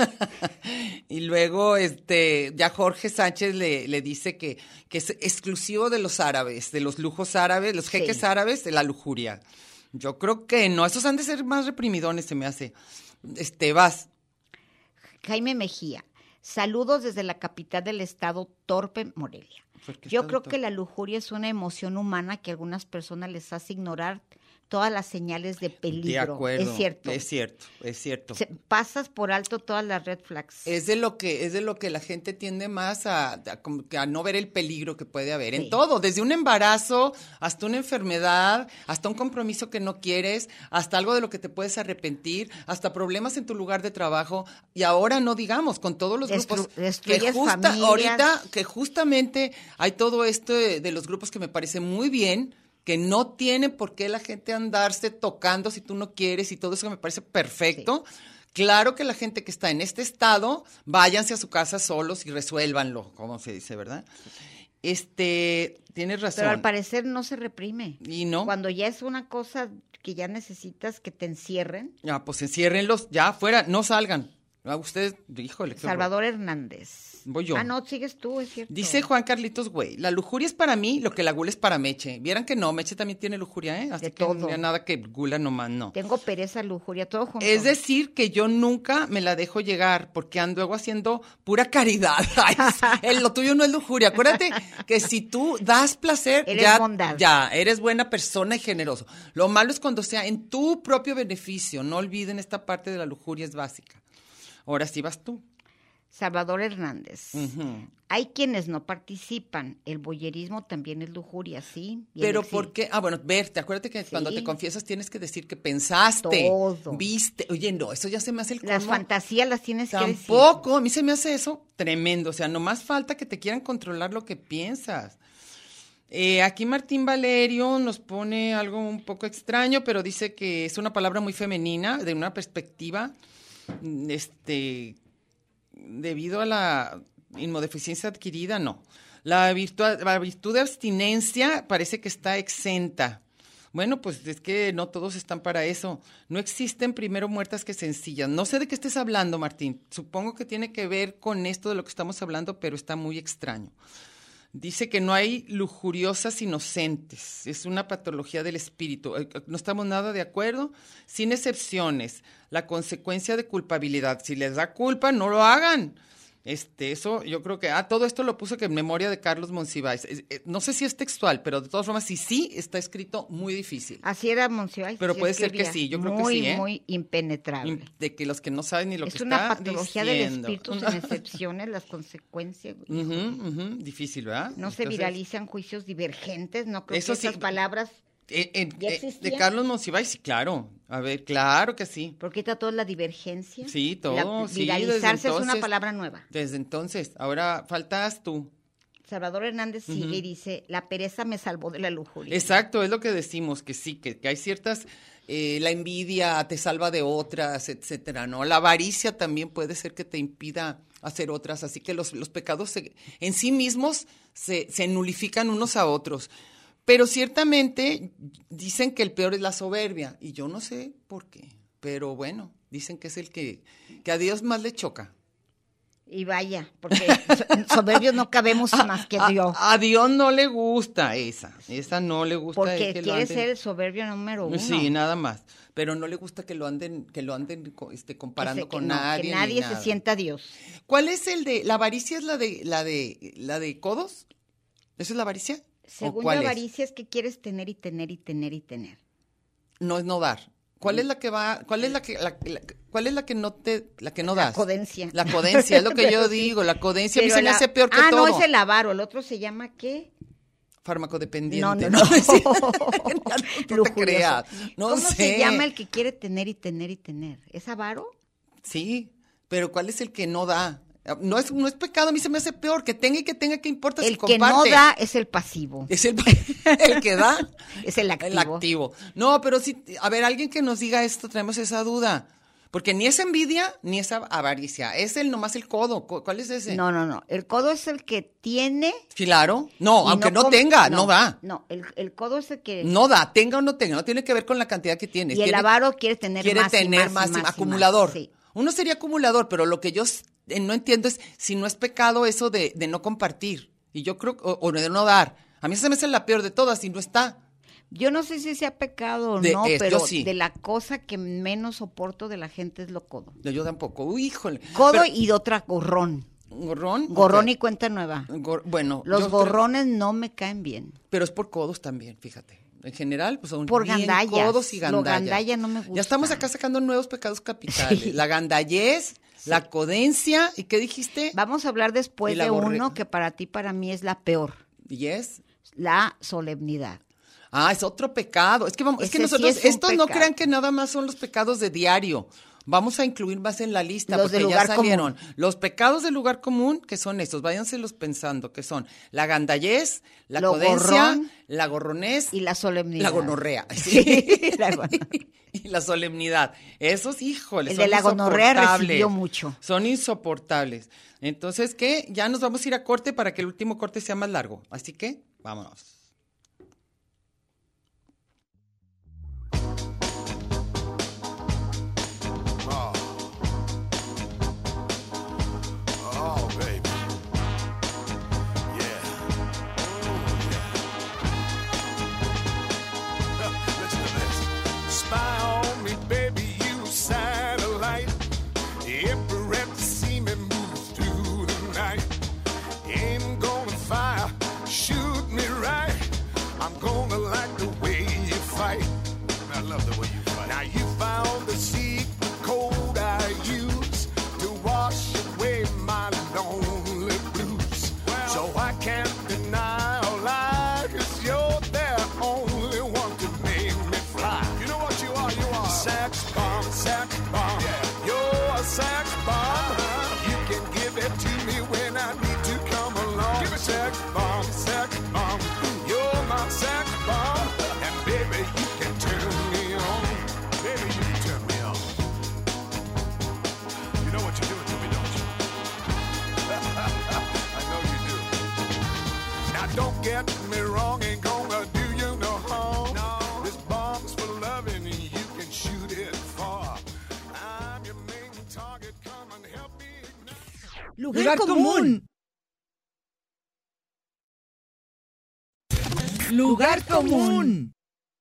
Y luego, ya Jorge Sánchez le dice que es exclusivo de los árabes, de los lujos árabes, los jeques Sí. árabes, de la lujuria. Yo creo que no, esos han de ser más reprimidones, se me hace. Vas. Jaime Mejía, saludos desde la capital del estado, Torpe, Morelia. ¿Por qué Yo estado creo Torpe? que la lujuria es una emoción humana que a algunas personas les hace ignorar todas las señales de peligro. De acuerdo. Es cierto. Es cierto. Pasas por alto todas las red flags. Es de lo que la gente tiende más como que a no ver el peligro que puede haber Sí. en todo, desde un embarazo hasta una enfermedad, hasta un compromiso que no quieres, hasta algo de lo que te puedes arrepentir, hasta problemas en tu lugar de trabajo, y ahora no digamos con todos los grupos destruyes familias. ahorita que justamente hay todo esto de los grupos que me parece muy bien, que no tiene por qué la gente andarse tocando si tú no quieres y todo eso que me parece perfecto. Claro que la gente que está en este estado, váyanse a su casa solos y resuélvanlo, como se dice, ¿verdad? Tienes razón. Pero al parecer no se reprime. ¿Y no? Cuando ya es una cosa que ya necesitas que te encierren. Ya, pues enciérrenlos, ya afuera, no salgan. A ustedes, híjole. qué Salvador Hernández. Voy yo. Ah, no, sigues tú, es cierto. Dice Juan Carlitos, güey, la lujuria es para mí lo que la gula es para Meche. Vieran que no, Meche también tiene lujuria, ¿eh? Así De que todo. ya nada que gula nomás, no. Tengo pereza, lujuria, todo junto. Es decir, que yo nunca me la dejo llegar porque ando luego haciendo pura caridad. Ay, lo tuyo no es lujuria. Acuérdate que si tú das placer, Eres ya, bondad. ya eres buena persona y generoso. Lo malo es cuando sea en tu propio beneficio. No olviden esta parte de la lujuria, es básica. Ahora sí vas tú. Salvador Hernández. Ujú. Hay quienes no participan. El voyerismo también es lujuria, sí. Y el Pero exil. ¿por qué? Ah, bueno, verte, acuérdate que Sí. cuando te confiesas tienes que decir que pensaste, Todo. viste. Oye, no, eso ya se me hace el Las colmo. fantasías las tienes que decir. Tampoco, a mí se me hace eso tremendo. O sea, nomás falta que te quieran controlar lo que piensas. Aquí Martín Valerio nos pone algo un poco extraño, pero dice que es una palabra muy femenina, de una perspectiva, debido a la inmunodeficiencia adquirida, no. La virtud de abstinencia parece que está exenta. Bueno, pues es que no todos están para eso. No existen primero muertas que sencillas. No sé de qué estés hablando, Martín. Supongo que tiene que ver con esto de lo que estamos hablando, pero está muy extraño. Dice que no hay lujuriosas inocentes. Es una patología del espíritu. No estamos nada de acuerdo. Sin excepciones. La consecuencia de culpabilidad. Si les da culpa, no lo hagan. Eso yo creo que, todo esto lo puso que en memoria de Carlos Monsiváis. No sé si es textual, pero de todas formas, si sí, está escrito muy difícil. Así era Monsiváis. Pero sí puede ser que escribía. sí, yo creo que sí, ¿eh? Muy impenetrable. De que los que no saben ni lo Es que una está patología diciendo. del espíritu sin excepciones, las consecuencias. Difícil, ¿verdad? No se Entonces, viralizan juicios divergentes, no creo Eso que esas sí. palabras, ¿ya de existían? Carlos Monsiváis, sí, claro. A ver, claro que sí. porque está toda la divergencia. Sí, todo, La- sí, viralizarse desde es una entonces. palabra nueva. Desde entonces, ahora faltas tú. Salvador Hernández sigue y dice, la pereza me salvó de la lujuria. Exacto, es lo que decimos, que sí, que hay ciertas, la envidia te salva de otras, etcétera, ¿no? La avaricia también puede ser que te impida hacer otras, así que los pecados en sí mismos se nulifican unos a otros. Pero ciertamente dicen que el peor es la soberbia, y yo no sé por qué, pero bueno, dicen que es el que a Dios más le choca. Y vaya, porque soberbios no cabemos más que Dios. A Dios no le gusta esa no le gusta. Porque que lo quiere anden- ser el soberbio número uno. Sí, nada más. Pero no le gusta que lo anden comparando Que con no, nadie. que ni nadie se nada. sienta Dios. ¿Cuál es el de la avaricia? ¿Es la de codos? ¿Esa es la avaricia? ¿O Según cuál la es? avaricia es que quieres tener y tener y tener y tener. No es no dar. ¿Cuál es la que va? ¿Cuál es la que no das? La codencia. La codencia es lo que yo Sí. digo. La codencia a mí Pero se me hace peor que no, todo. es el avaro. El otro se llama ¿qué? Farmacodependiente. No. Sí. No te Lujurioso. creas. No ¿Cómo sé. se llama el que quiere tener y tener y tener? ¿Es avaro? Sí, pero ¿cuál es el que no da? No es pecado, a mí se me hace peor. Que tenga, ¿qué importa si El que comparte? no da es el pasivo. Es el que da. Es el activo. El activo. No, pero sí, a ver, alguien que nos diga esto, traemos esa duda. Porque ni es envidia, ni es avaricia. Es nomás el codo. ¿Cuál es ese? No. El codo es el que tiene. Claro. No, y aunque no tenga, no da. No, el codo es el que. No da, tenga o no tenga. No tiene que ver con la cantidad que tienes. Y el avaro quiere tener más. Tener más, acumulador. Sí. Uno sería acumulador, pero lo que yo no entiendo es si no es pecado eso de no compartir. Y yo creo, o de no dar. A mí se me hace la peor de todas y no está. Yo no sé si sea pecado o no, yo pero sí. de la cosa que menos soporto de la gente es lo codo. Yo tampoco. Uy, híjole. Codo Pero, y de otra gorrón. ¿gorrón? Gorrón Ok. y cuenta nueva. Bueno. Los yo creo- gorrones no me caen bien. pero es por codos también, fíjate. En general, pues son Por bien gandallas. codos y Lo gandallas. gandalla no me gusta. Ya estamos acá sacando nuevos pecados capitales. Sí. La gandallez, la codencia, ¿y qué dijiste? Vamos a hablar después Y la de borre- uno que para ti, para mí es la peor. ¿Y es? La solemnidad. Es otro pecado. Es que Ese sí nosotros, es un estos no pecado. crean que nada más son los pecados de diario. vamos a incluir más en la lista Los porque del ya lugar salieron. común. Los pecados del lugar común, que son estos, váyanselos pensando, que son la gandallez, la Lo codencia, gorrón la gorronés y la solemnidad. la gonorrea. Sí, la gonorrea. Y la solemnidad. Esos, híjoles, El son de la gonorrea insoportables. recibió mucho. Son insoportables. Entonces, ¿qué? Ya nos vamos a ir a corte para que el último corte sea más largo. Así que, vámonos. Oh, baby. Yeah. Listen to this. Spy on me, baby, you satellite. Every rep to see me move through the night. Aim gonna fire, shoot me right. I'm gonna like the way you fight. I love the way you fight. Now you found the secret code I use to wash away my lonely blues. So I can't deny or lie, 'cause you're the only one to make me fly. You know what you are? You are sex bomb, sex bomb. Yeah. You're a sex bomb. You can give it to me when I need to come along. Give it sex bomb, sex bomb. You're my sex bomb. And baby, you can turn me on. Baby, you can turn me on. You know what you're doing to me, don't you? I know you do. Now don't get me wrong, ain't gonna do you no harm. No. This bomb's for loving and you can shoot it far. I'm your main target, come and help me ignite. Lugar común. Lugar común.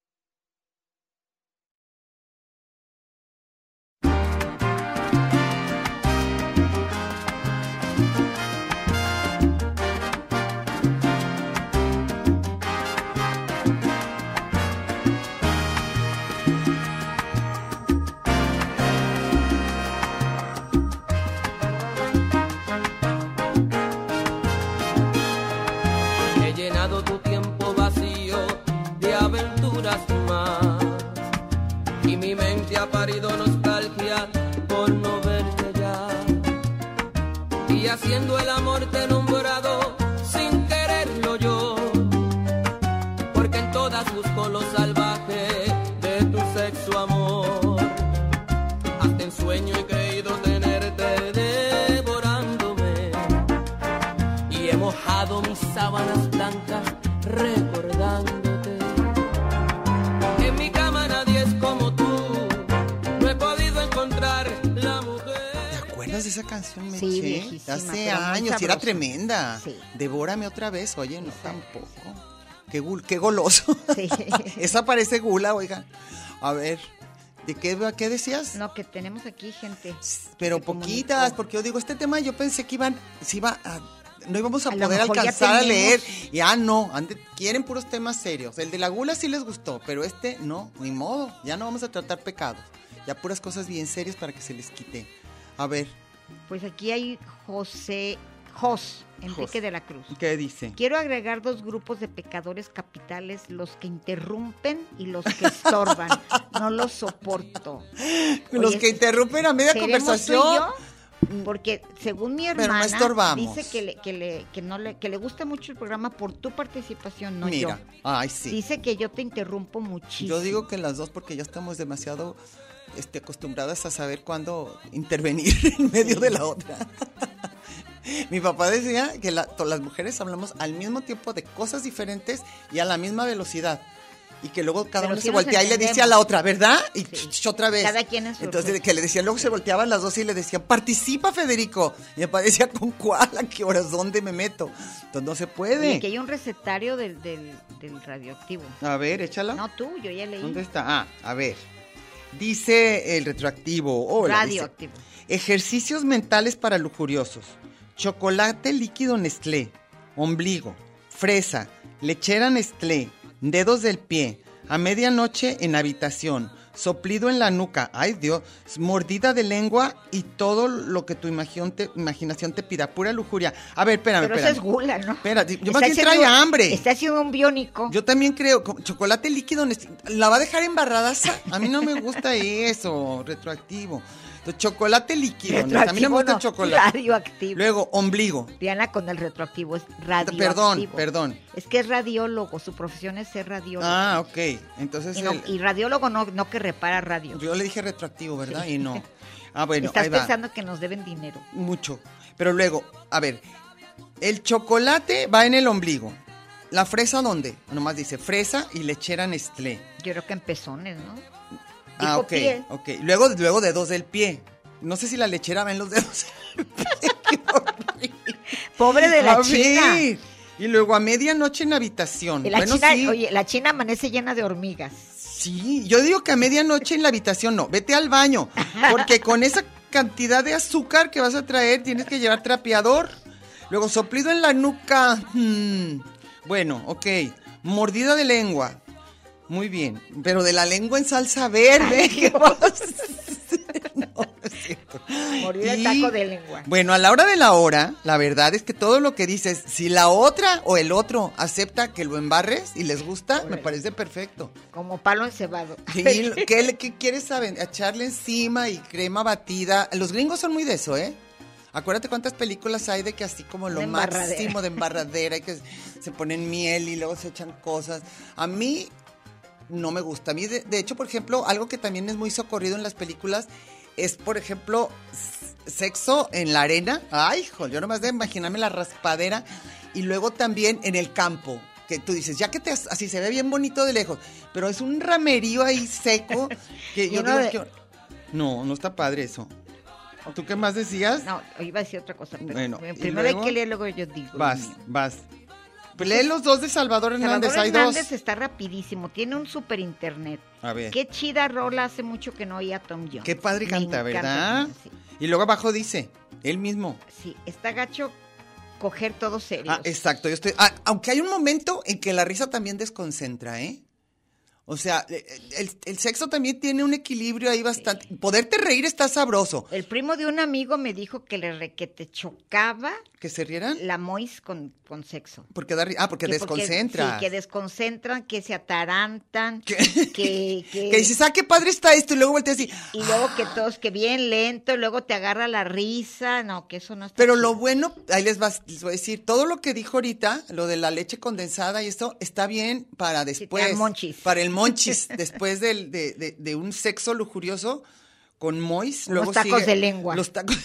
He llenado tu tiempo vacío de aventuras más y mi mente ha parido nostalgia por no verte ya. Y haciendo el amor te he nombrado sin quererlo yo, porque en todas busco lo salvaje de tu sexo amor. Hasta en sueño he creído tenerte devorándome y he mojado mis sábanas blancas recordándote. En mi cama nadie es como tú, no he podido encontrar la mujer. ¿Te acuerdas de esa canción, Meche? Sí, viejísima, Hace pero muy años, y era sabrosa. tremenda. Sí. Devórame otra vez, oye, no tampoco. Qué goloso. Sí. Esa parece gula, oiga. A ver, ¿de qué decías? No, que tenemos aquí gente. Pero se poquitas, comunicó. porque yo digo, este tema yo pensé que no íbamos a A lo poder mejor ya alcanzar a tenemos- leer. Ya no, quieren puros temas serios. El de la gula sí les gustó, pero este no, ni modo. Ya no vamos a tratar pecados. Ya puras cosas bien serias para que se les quite. A ver, Pues aquí hay Jos, Enrique Jos. de la Cruz. ¿qué dice? Quiero agregar 2 grupos de pecadores capitales, los que interrumpen y los que estorban. No los soporto. Los Oye, que interrumpen a media ¿seremos conversación. tú y yo? Porque según mi Pero no hermana estorbamos. dice que le gusta mucho el programa por tu participación, no Mira, yo. ay, sí. Dice que yo te interrumpo muchísimo. Yo digo que las dos porque ya estamos demasiado acostumbradas a saber cuándo intervenir en medio de la otra. Mi papá decía que las mujeres hablamos al mismo tiempo de cosas diferentes y a la misma velocidad. Y que luego cada Pero una sí se nos voltea y le dice entendemos. a la otra, ¿verdad? Y Sí. otra vez. Cada quien en su Entonces, ritmo. que le decían, luego se volteaban las dos y le decían, participa, Federico. Y me parecía, ¿con cuál? ¿A qué horas? ¿Dónde me meto? Entonces no se puede. Oye, que hay un recetario del radioactivo. A ver, échala. No tú, yo ya leí. ¿Dónde está? Ah, a ver. Dice el retroactivo. Hola, Radioactivo. dice, ejercicios mentales para lujuriosos. Chocolate líquido Nestlé. Ombligo. Fresa. Lechera Nestlé. Dedos del pie. A medianoche en habitación. Soplido en la nuca. Ay, Dios. Mordida de lengua y todo lo que tu imaginación te pida. Pura lujuria. A ver, espérame, Pero eso espérame. es gula, ¿no? Espérate, yo Está más bien haciendo- traía hambre. Está haciendo un biónico. Yo también creo, chocolate líquido, ¿la va a dejar embarradaza? A mí no me gusta eso, retroactivo. Entonces, chocolate líquido. ¿no? A mí no me gusta el chocolate. Radioactivo. Luego, ombligo. Diana con el retroactivo es radioactivo. Perdón. Es que es radiólogo, su profesión es ser radiólogo. Ah, ok. Entonces, y radiólogo no que repara radio. yo le dije retroactivo, ¿verdad? Y no. Ah, bueno, Estás ahí va. pensando que nos deben dinero. Mucho. Pero luego, a ver, el chocolate va en el ombligo. ¿La fresa dónde? Nomás dice fresa y lechera Nestlé. Yo creo que en pezones, ¿no? Ah, Dijo ok, pie. ok. Luego dedos del pie. No sé si la lechera va en los dedos del pie. Qué horrible. Pobre de la A China. ver. Y luego a medianoche en habitación. Y la Bueno, China, sí. oye, la China amanece llena de hormigas. Sí, yo digo que a medianoche en la habitación no, vete al baño, porque con esa cantidad de azúcar que vas a traer tienes que llevar trapeador, luego soplido en la nuca, bueno, ok, mordida de lengua, muy bien, pero de la lengua en salsa verde, ¿qué vas a hacer? No es cierto. Mordida de taco de lengua. Bueno, a la hora de la hora, la verdad es que todo lo que dices, si la otra o el otro acepta que lo embarres y les gusta, me parece perfecto. Como palo encebado. Sí, ¿qué quieres saber? Echarle encima y crema batida. Los gringos son muy de eso, ¿eh? Acuérdate cuántas películas hay de que así como lo máximo de embarradera y que se ponen miel y luego se echan cosas. A mí no me gusta. A mí, de hecho, por ejemplo, algo que también es muy socorrido en las películas es, por ejemplo, sexo en la arena. Ay, hijo, yo nomás de imaginarme la raspadera. Y luego también en el campo. Que tú dices, ya que así se ve bien bonito de lejos, pero es un ramerío ahí seco que yo digo que... No está padre eso. ¿Tú qué más decías? No, iba a decir otra cosa, pero bueno, primero hay que leer, luego yo digo. Vas. Pues lee los dos de Salvador Hernández, hay dos. Hernández está rapidísimo, tiene un super internet. A ver. Qué chida rola, hace mucho que no oía Tom Jones. Qué padre canta, ¿verdad? Sí. Y luego abajo dice, él mismo. Sí, está gacho coger todo serio. Ah, exacto, aunque hay un momento en que la risa también desconcentra, ¿eh? O sea, el sexo también tiene un equilibrio ahí bastante. Sí. Poderte reír está sabroso. El primo de un amigo me dijo que que te chocaba. ¿Que se rieran? La mois con sexo. Porque desconcentra. Sí, que desconcentran, que se atarantan. Que dices, qué padre está esto, y luego volteas así. Y luego que todos, que bien lento, y luego te agarra la risa. No, que eso no está Pero chido. lo bueno, ahí les voy a decir, todo lo que dijo ahorita, lo de la leche condensada y esto, está bien para después. Sí, monchis. Para el monchis, después de un sexo lujurioso con mois. Los tacos de lengua. Los tacos.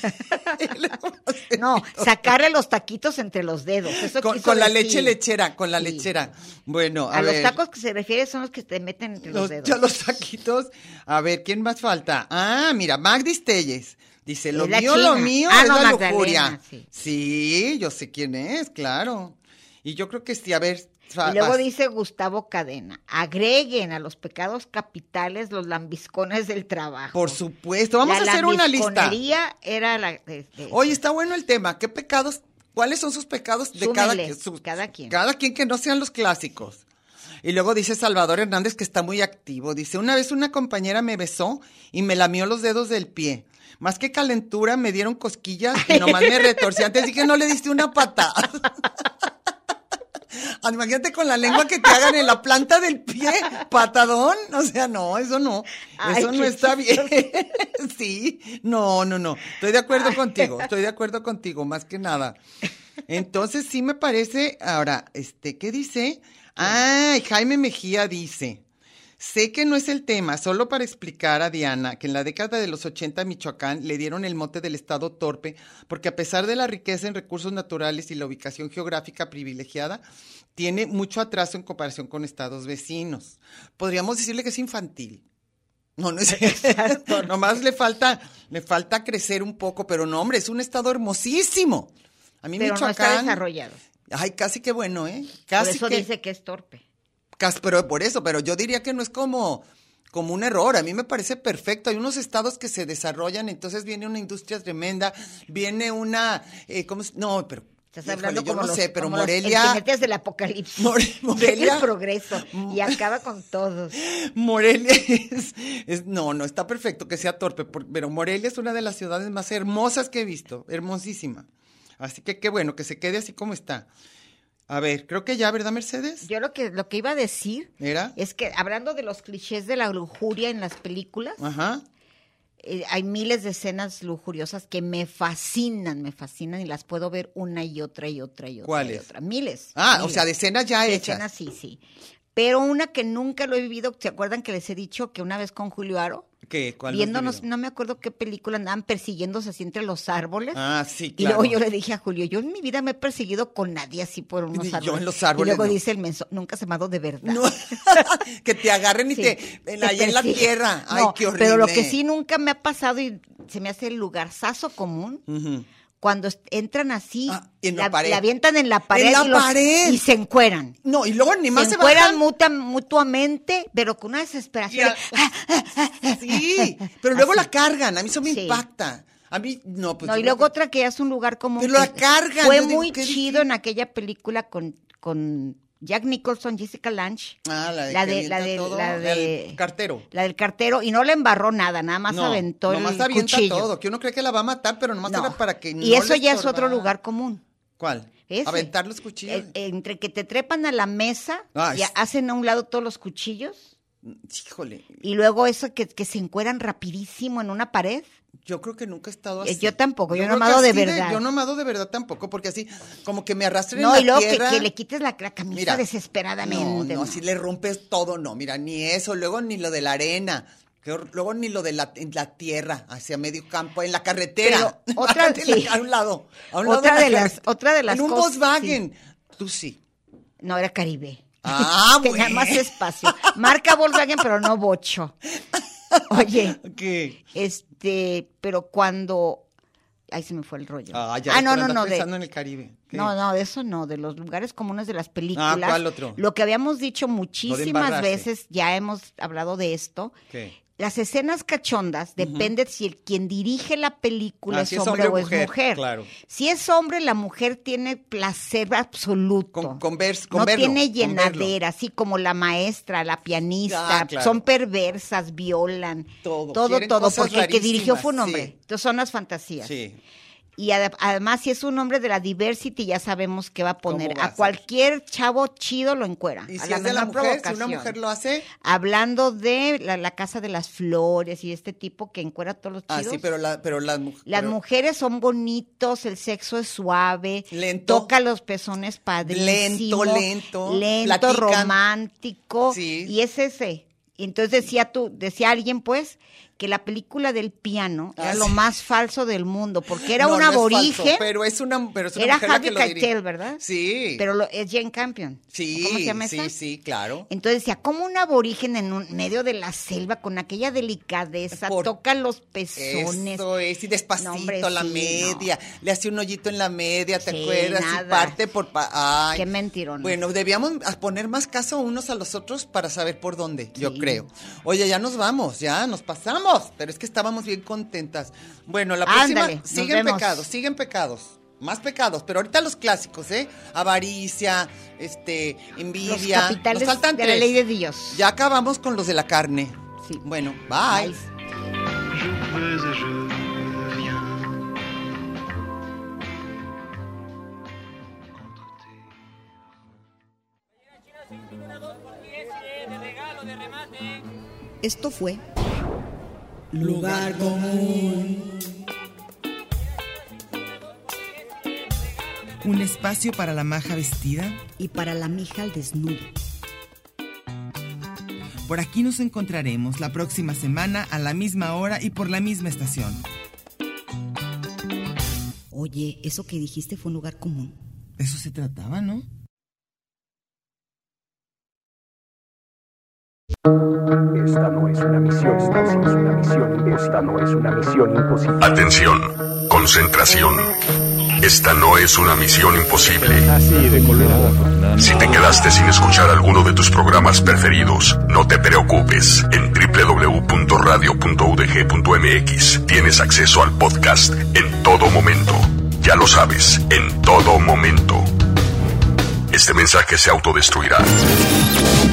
No, sacarle los taquitos entre los dedos. Eso con la leche lechera, con la lechera. Bueno, a ver. Los tacos que se refiere son los que te meten entre los dedos. Ya los taquitos. A ver, ¿quién más falta? Ah, mira, Magdis Telles. Dice, lo mío es la lujuria. Sí, yo sé quién es, claro. Y yo creo que sí, a ver. Y luego dice Gustavo Cadena, agreguen a los pecados capitales los lambiscones del trabajo. Por supuesto, vamos a hacer una lista. La lambisconería era la... Oye, está bueno el tema, ¿qué pecados, cuáles son sus pecados de cada quien? Cada quien que no sean los clásicos. Y luego dice Salvador Hernández que está muy activo, dice, una vez una compañera me besó y me lamió los dedos del pie. Más que calentura, me dieron cosquillas y nomás me retorcí. Antes dije, no le diste una patada. Imagínate con la lengua que te hagan en la planta del pie, patadón. O sea, no, eso no. Eso no está bien. Sí, no. Estoy de acuerdo contigo, más que nada. Entonces, sí me parece. Ahora, ¿qué dice? Jaime Mejía dice. Sé que no es el tema, solo para explicar a Diana que en la década de los 80 a Michoacán le dieron el mote del estado torpe, porque a pesar de la riqueza en recursos naturales y la ubicación geográfica privilegiada, tiene mucho atraso en comparación con estados vecinos. Podríamos decirle que es infantil. No es cierto. Nomás le falta crecer un poco, pero no, hombre, es un estado hermosísimo. A mí pero Michoacán. No está desarrollado. Ay, casi que bueno, ¿eh? Casi por eso dice que es torpe. Pero yo diría que no es como un error, a mí me parece perfecto, hay unos estados que se desarrollan, entonces viene una industria tremenda, viene una, no, pero... Estás hablando como pero Morelia... Los jinetes del apocalipsis, Morelia... el progreso, y acaba con todos. Morelia no, está perfecto que sea torpe, pero Morelia es una de las ciudades más hermosas que he visto, hermosísima, así que qué bueno, que se quede así como está. A ver, creo que ya, ¿verdad, Mercedes? Yo lo que iba a decir es que, hablando de los clichés de la lujuria en las películas, ajá, Hay miles de escenas lujuriosas que me fascinan y las puedo ver una y otra y otra y otra. ¿Cuáles? Y otra. Miles. O sea, de escenas ya De hechas. escenas, sí. Pero una que nunca lo he vivido, ¿se acuerdan que les he dicho que una vez con Julio Aro? ¿Qué? ¿Cuál? Viéndonos, no me acuerdo qué película, andaban persiguiéndose así entre los árboles. Ah, sí, Y claro. luego yo le dije a Julio, yo en mi vida me he perseguido con nadie así por unos Yo árboles. en los árboles, Y luego no. dice el menso, nunca se me ha dado de verdad. No, que te agarren y Sí, ahí en la persiguen. tierra. Ay, No, qué horrible. pero lo que sí nunca me ha pasado y se me hace el lugarzazo común, Ujú. cuando entran así, en la pared. la avientan en la pared, ¡En la pared! y se encueran. No, y luego ni más Se se encueran bajan. mutuamente, pero con una desesperación. Sí, pero luego Así. la cargan. A mí eso me Sí. impacta. A mí, no, pues. No, yo y creo luego que- otra que ya es un lugar común. Pero la que cargan, Fue yo digo, muy qué chido difícil. en aquella película con Jack Nicholson, Jessica Lange. Ah, la de la que de, avienta la de, todo, la de- el cartero. La del cartero, y no le embarró nada, nada más No, aventó nomás el avienta cuchillo. todo, que uno cree que la va a matar, pero nomás No. era para que no Y eso le ya es estorbara. otro lugar común. ¿Cuál? Ese. Aventar los cuchillos. Entre que te trepan a la mesa Ah, y es- hacen a un lado todos los cuchillos, Híjole, y luego eso que se encueran rapidísimo en una pared. yo creo que nunca he estado así. Yo tampoco, yo no creo que amado de así verdad. yo no amado de verdad tampoco, porque así, como que me arrastren No, en y la luego tierra. que le quites la camisa Mira, desesperadamente. No, si le rompes todo, no, mira, ni eso, luego ni lo de la arena, luego ni lo de en la tierra, hacia medio campo, en la carretera. Pero otra- Bájate sí. a un lado. Otra de las En un cosas, Volkswagen. Tú sí. No, era Caribe. Ah, Tenía bueno. más espacio. Marca Volkswagen, pero no bocho. Oye, ¿Qué? pero cuando... Ahí se me fue el rollo. Ah, ya ves, no, por no, andar no. pensando en el Caribe. ¿Qué? No, de eso no, de los lugares comunes de las películas. ¿cuál otro? Lo que habíamos dicho muchísimas embarrarse. veces, ya hemos hablado de esto. ¿Qué? Las escenas cachondas, depende si quien dirige la película si es hombre o es mujer. claro. Si es hombre, la mujer tiene placer absoluto. Con no verlo, tiene con llenadera, así como la maestra, la pianista, Ah, claro. son perversas, violan, Todo, quieren todo, cosas porque el que dirigió fue un rarísimas, hombre. sí. Entonces son las fantasías. Sí. Y además, si es un hombre de la diversity, ya sabemos que va a poner. ¿Cómo va a A ser? cualquier chavo chido lo encuera. Y a si es de la menor mujer, si una provocación. mujer lo hace. Hablando de la Casa de las Flores y este tipo que encuera a todos los chidos. Ah, sí, pero las mujeres. Las mujeres son bonitos, el sexo es suave, Lento. toca los pezones padrísimo, Lento, lento, platican. romántico, Sí. y es ese. Y entonces decía alguien pues que la película del piano era lo sí. más falso del mundo, porque era No, un no es aborigen. falso, pero es una Era mujer la Harvey que lo dirige. Keitel, ¿verdad? Sí. Pero es Jane Campion. Sí, ¿Cómo se llama esa? sí, claro. Entonces decía, como un aborigen en medio de la selva con aquella delicadeza, toca los pezones. Eso es, y despacito No, hombre, la sí, media, le hace un hoyito en la media, ¿te Sí, acuerdas? nada. Y parte por... Ay. Qué mentirón. Bueno, debíamos poner más caso unos a los otros para saber por dónde, yo creo. Oye, ya nos vamos, ya nos pasamos, pero es que estábamos bien contentas. Bueno, la próxima, Ándale, nos siguen vemos. pecados. Más pecados, pero ahorita los clásicos, ¿eh? Avaricia, envidia. Los capitales Nos faltan de la 3. ley de Dios. Ya acabamos con los de la carne. Sí. Bueno, bye. Bye. Je vais et je viens. Esto fue Lugar común. Un espacio para la maja vestida. y para la mija al desnudo. Por aquí nos encontraremos la próxima semana a la misma hora y por la misma estación. Oye, eso que dijiste fue un lugar común. De eso se trataba, ¿no? Esta no es una misión, esta no es una misión imposible. Atención, concentración. Esta no es una misión imposible. Así de colorado. Si te quedaste sin escuchar alguno de tus programas preferidos, no te preocupes. En www.radio.udg.mx tienes acceso al podcast en todo momento. Ya lo sabes, en todo momento. Este mensaje se autodestruirá.